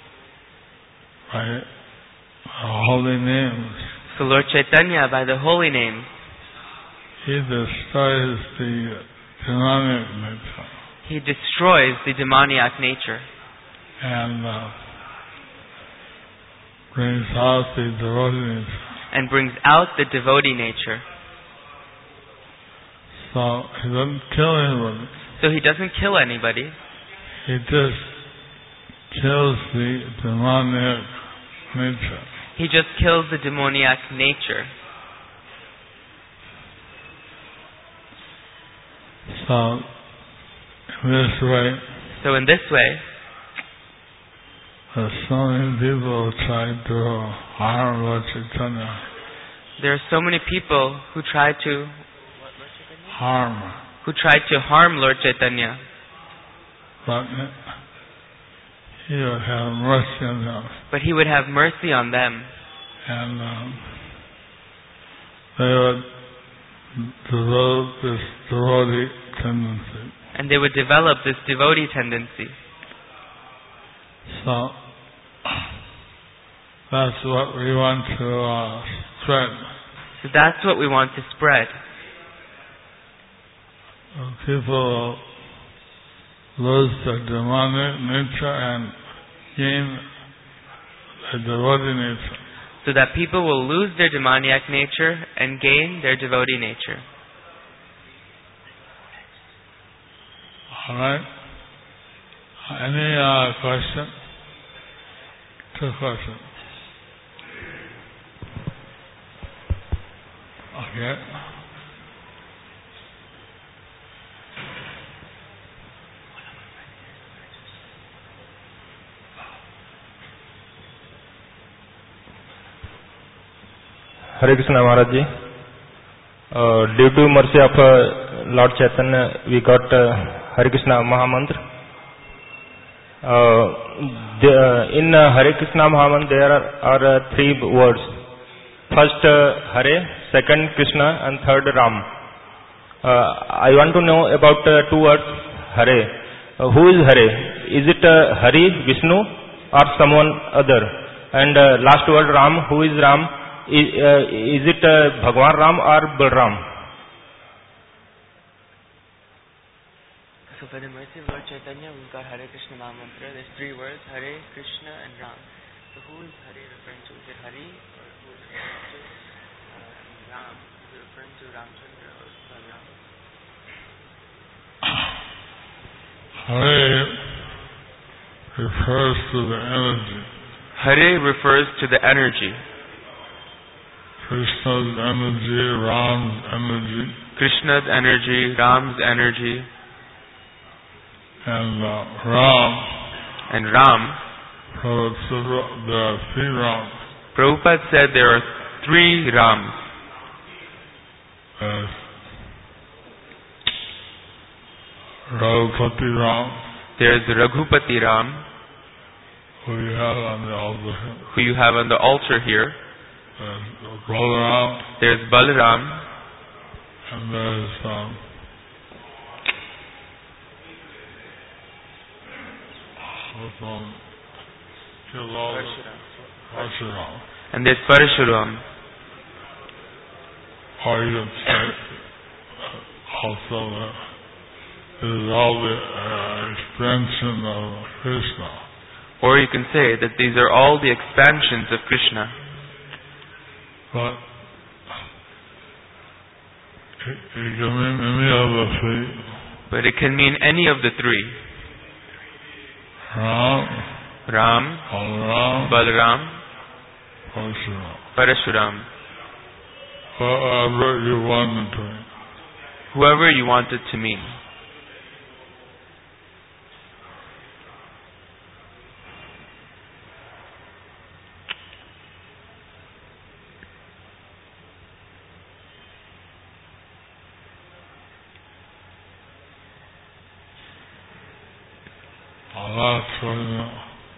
by holy names, So Lord Chaitanya, by the holy name, he destroys the demonic nature he destroys the demoniac nature and brings out the devotee nature. and brings out the devotee nature. So he doesn't kill anybody. So he doesn't kill anybody. He just kills the demoniac nature. He just kills the demoniac nature. So in this way, So in this way, there's so many people who try to harm Lord Chaitanya. there are so many people who try to harm, Lord Chaitanya. but he would have mercy on them. But he would have mercy on them. And they would develop this devotee tendency. And they would develop this devotee tendency. So that's what we want to spread. So that's what we want to spread. People lose their demonic nature and gain their devotee nature. So that people will lose their demoniac nature and gain their devotee nature. Alright? Any question? Two questions. Okay. Hare Krishna Maharaj Ji. Due to mercy of Lord Chaitanya, we got Hare Krishna Mahamantra. In Hare Krishna Mahamantra there are three words. First Hare, second Krishna, and third Ram. I want to know about two words Hare. Who is Hare? Is it Hari, Vishnu, or someone other? And last word Ram. Who is Ram? Is it Bhagwan Ram or Balram? So for the mercy of Lord Chaitanya, we've got Hare Krishna Mahamantra. There's three words, Hare, Krishna, and Ram. So who is Hare referring to? Is it Hari, or who is it referring to? Ram. Is it referring to Ramchandra or Balram? Hare refers to the energy. Hare refers to the energy. Krishna's energy, Ram's energy. Krishna's energy, Ram's energy. And Ram. And Ram. Prabhupada said there are three Rams. Prabhupada said there are three Rams. Raghupati Ram. There is Raghupati Ram. who you have on the altar. who you have on the altar here. There's Balaram, There's Balaram, and there's Parshuram. and there's Parashuram. Or you can say also that this is all the extension of Krishna. Or you can say that these are all the expansions of Krishna. But it can mean any of the three. But it can mean any of the three. Ram, Balaram, Parshuram. Parashuram. Whatever you want it to mean. Whoever you want it to mean. That's what I know.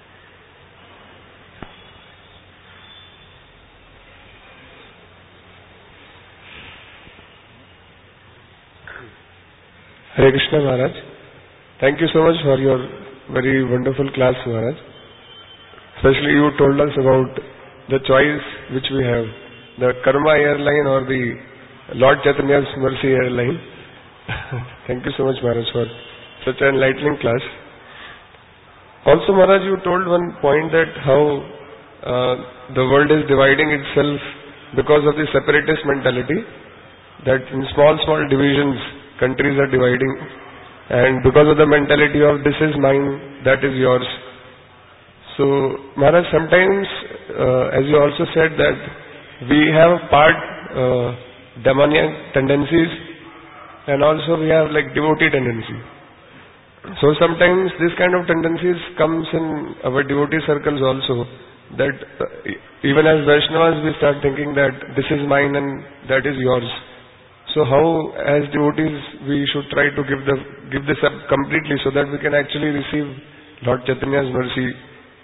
Hare Krishna Maharaj. Thank you so much for your very wonderful class, Maharaj. Especially you told us about the choice which we have, the Karma airline or the Lord Chaitanya's Mercy airline. Thank you so much, Maharaj, for such an enlightening class. Also, Maharaj, you told one point that how the world is dividing itself because of the separatist mentality, that in small divisions countries are dividing, and because of the mentality of this is mine, that is yours. So Maharaj, sometimes as you also said that we have part demoniac tendencies and also we have like devotee tendency. So sometimes this kind of tendencies comes in our devotee circles also, that even as Vaishnavas we start thinking that this is mine and that is yours. So how as devotees we should try to give this up completely so that we can actually receive Lord Chaitanya's mercy.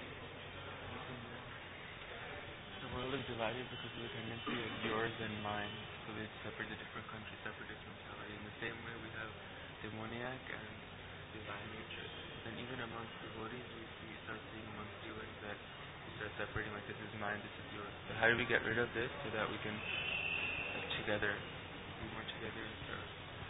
The world is divided because of the tendency of yours and mine. So we separate the different countries, separate mentality. In the same way we have demoniac and divine nature. Then even amongst devotees we start seeing amongst devotees that we start separating, like this is mine, this is yours. So how do we get rid of this so that we can together, be more together and serve?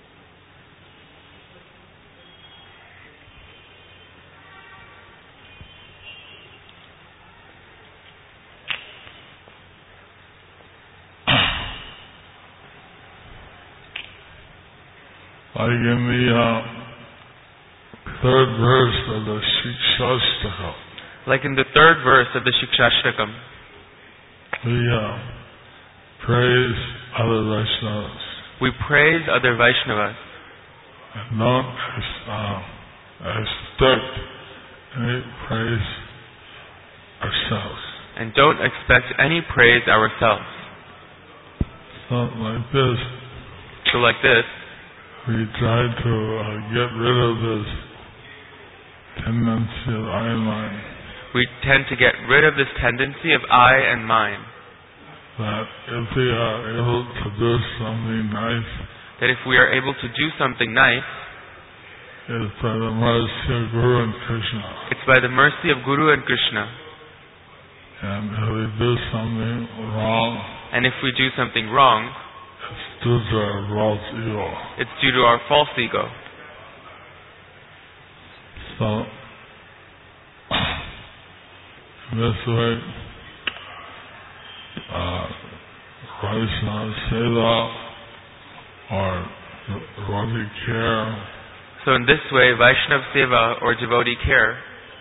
Like in the third verse of the Shikshashtakam. Like in the third verse of the Shikshashtakam, We praise other Vaishnavas. We praise other Vaishnavas. And don't expect any praise ourselves. And don't expect any praise ourselves. So like this, we try to get rid of this tendency of I and mine. We tend to get rid of this tendency of I and mine. That if we are able to do something nice, That if we are able to do something nice, it's by the mercy of Guru and Krishna. it's by the mercy of Guru and Krishna. And if we do something wrong, And if we do something wrong, it's due to our false ego. it's due to our false ego. So, in this way, Vaishnava Seva or devotee care So in this way, Vaishnav Seva or devotee care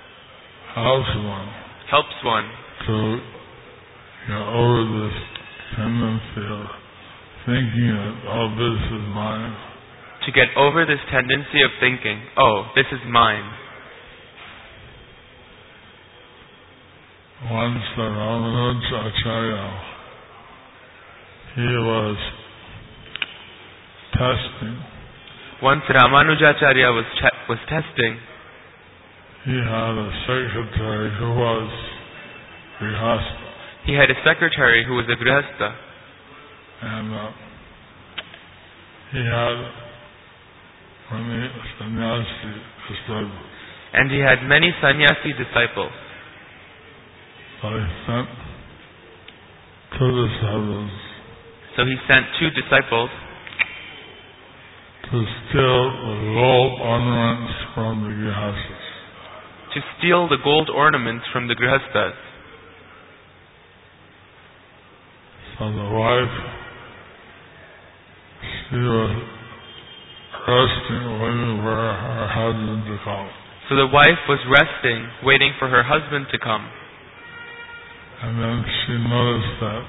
helps one to get over this tendency of thinking that, oh, this is mine. to get over this tendency of thinking, oh, this is mine. Once the Ramanujacharya, he was testing Once Ramanujacharya was testing he had a secretary who was grihastha. He had a secretary who was a grihastha. And he had many sannyasi disciples. And he had many sannyasi disciples. So he sent two disciples So he sent 2 disciples to steal the gold ornaments from the grihasthas. to steal the gold ornaments from the grihasthas. So the wife, she was resting, waiting for her husband to come. So the wife was resting, waiting for her husband to come. And then she noticed that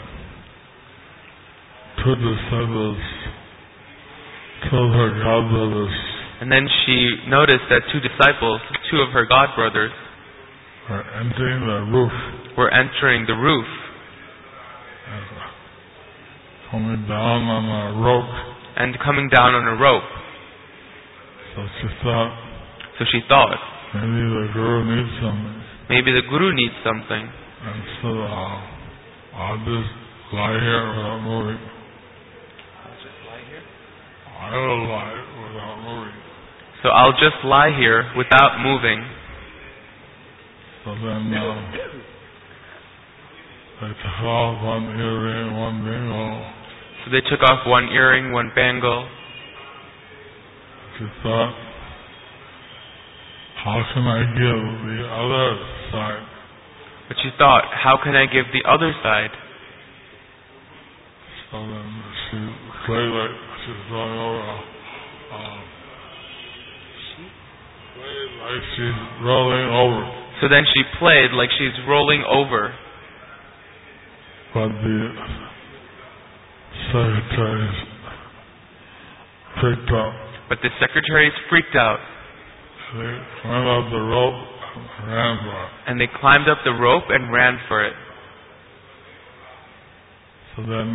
2 disciples told her godbrothers And then she noticed that 2 disciples, 2 of her godbrothers, were entering the roof were entering the roof and coming down on a rope. and coming down on a rope. So she thought, So she thought, maybe the Guru needs something. maybe the Guru needs something. And so I'll just lie here without moving. I will lie without moving. So I'll just lie here without moving. So then they took off one earring, one bangle. So they took off 1 earring, 1 bangle. She thought, how can I give the other side? But she thought, how can I give the other side? So then she played like she's going over. Played like she's rolling over. So then she played like she's rolling over. But the secretaries picked up. But the secretaries freaked out. They went up the rope and ran for it. And they climbed up the rope and ran for it. So then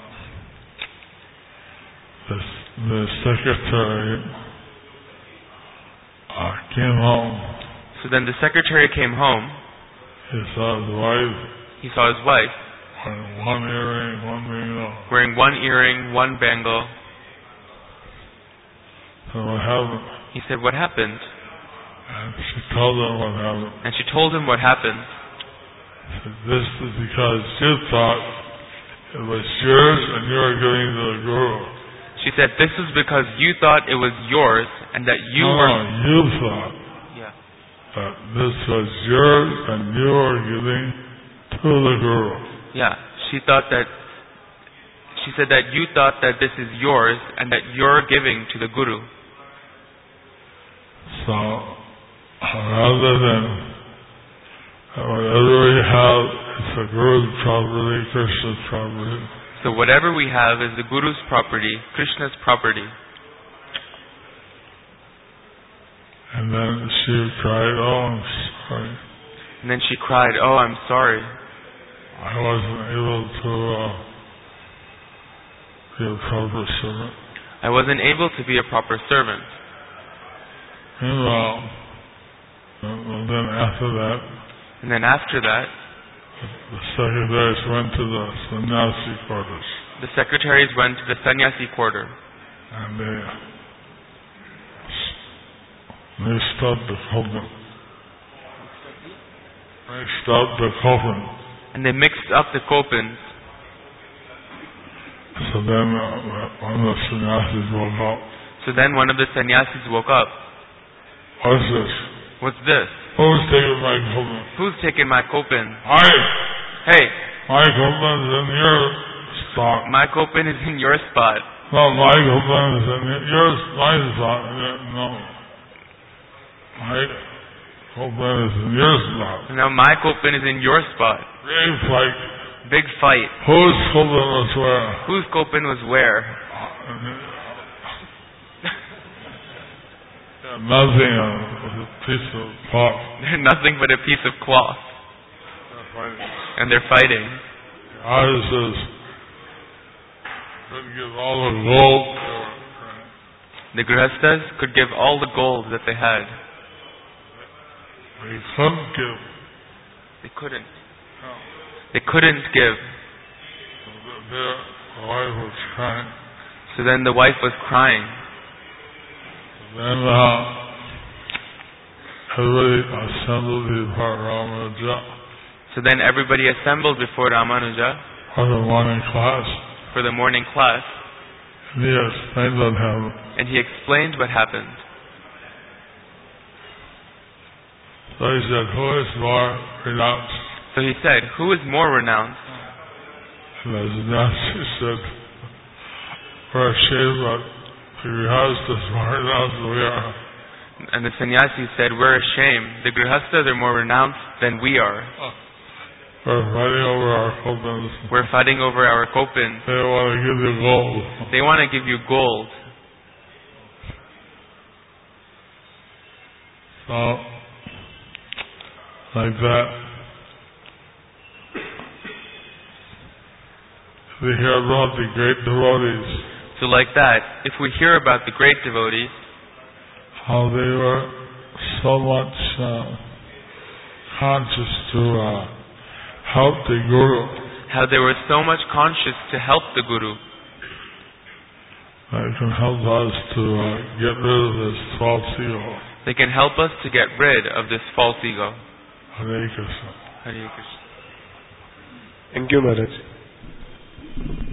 the secretary came home. So then the secretary came home. He saw his wife He saw his wife wearing 1 earring, 1 bangle. wearing 1 earring, 1 bangle. So what happened? He said, what happened? And she told him what happened. And she told him what happened. She said, this is because you thought it was yours and you were giving to the Guru. She said, this is because you thought it was yours and that you were... you thought Yeah. that this was yours and you were giving to the Guru. Yeah. She said that you thought that this is yours and that you're giving to the Guru. So, rather than whatever we have, it's the Guru's property, Krishna's property. So whatever we have is the Guru's property, Krishna's property. And then she cried, oh, I'm sorry. And then she cried, oh, I'm sorry. I wasn't able to be a proper servant. I wasn't able to be a proper servant. Meanwhile, And then after that, the secretaries went to the sannyasi quarters. the secretaries went to the sannyasi quarter. And they stopped the coffin. And they mixed up the kopans. So then one of the sannyasis woke up. So then one of the sannyasis woke up. What's this? What's this? Who's taking my coffin? Who's taken my kopan? Hey, Hey, my coffin is in your spot. my kopan is in your spot. No, my coffin is in your my spot. No. My coffin is in your spot. Now my kopan is in your spot. Big fight. Big fight. Whose coffin was where? Whose kopan was where? Nothing, a piece of cloth. They're nothing but a piece of cloth. And they're fighting. Ours says, could give all the gold. The grihasthas could give all the gold that they had. They couldn't give. They couldn't. No. They couldn't give. Their wife was crying. So then the wife was crying. Then everybody assembled before Ramanuja. So then everybody assembled before Ramanuja For the morning class. for the morning class, And he explained what happened. and he explained what happened. So he said, who is more renounced? So he said, who is more renounced? And the sannyasi said, we're ashamed, but the grihasta is more renounced than we are. And the sannyasi said, we're ashamed. The grihastas are more renounced than we are. We're fighting over our copings. We're fighting over our kopins. They want to give you gold. They want to give you gold. So, like that. We hear about the great devotees, So like that, if we hear about the great devotees, how they were so much conscious to help the Guru. how they were so much conscious to help the Guru, They can help us to get rid of this false ego. they can help us to get rid of this false ego. Hare Krishna. Hare Krishna. Thank you, Maharaj.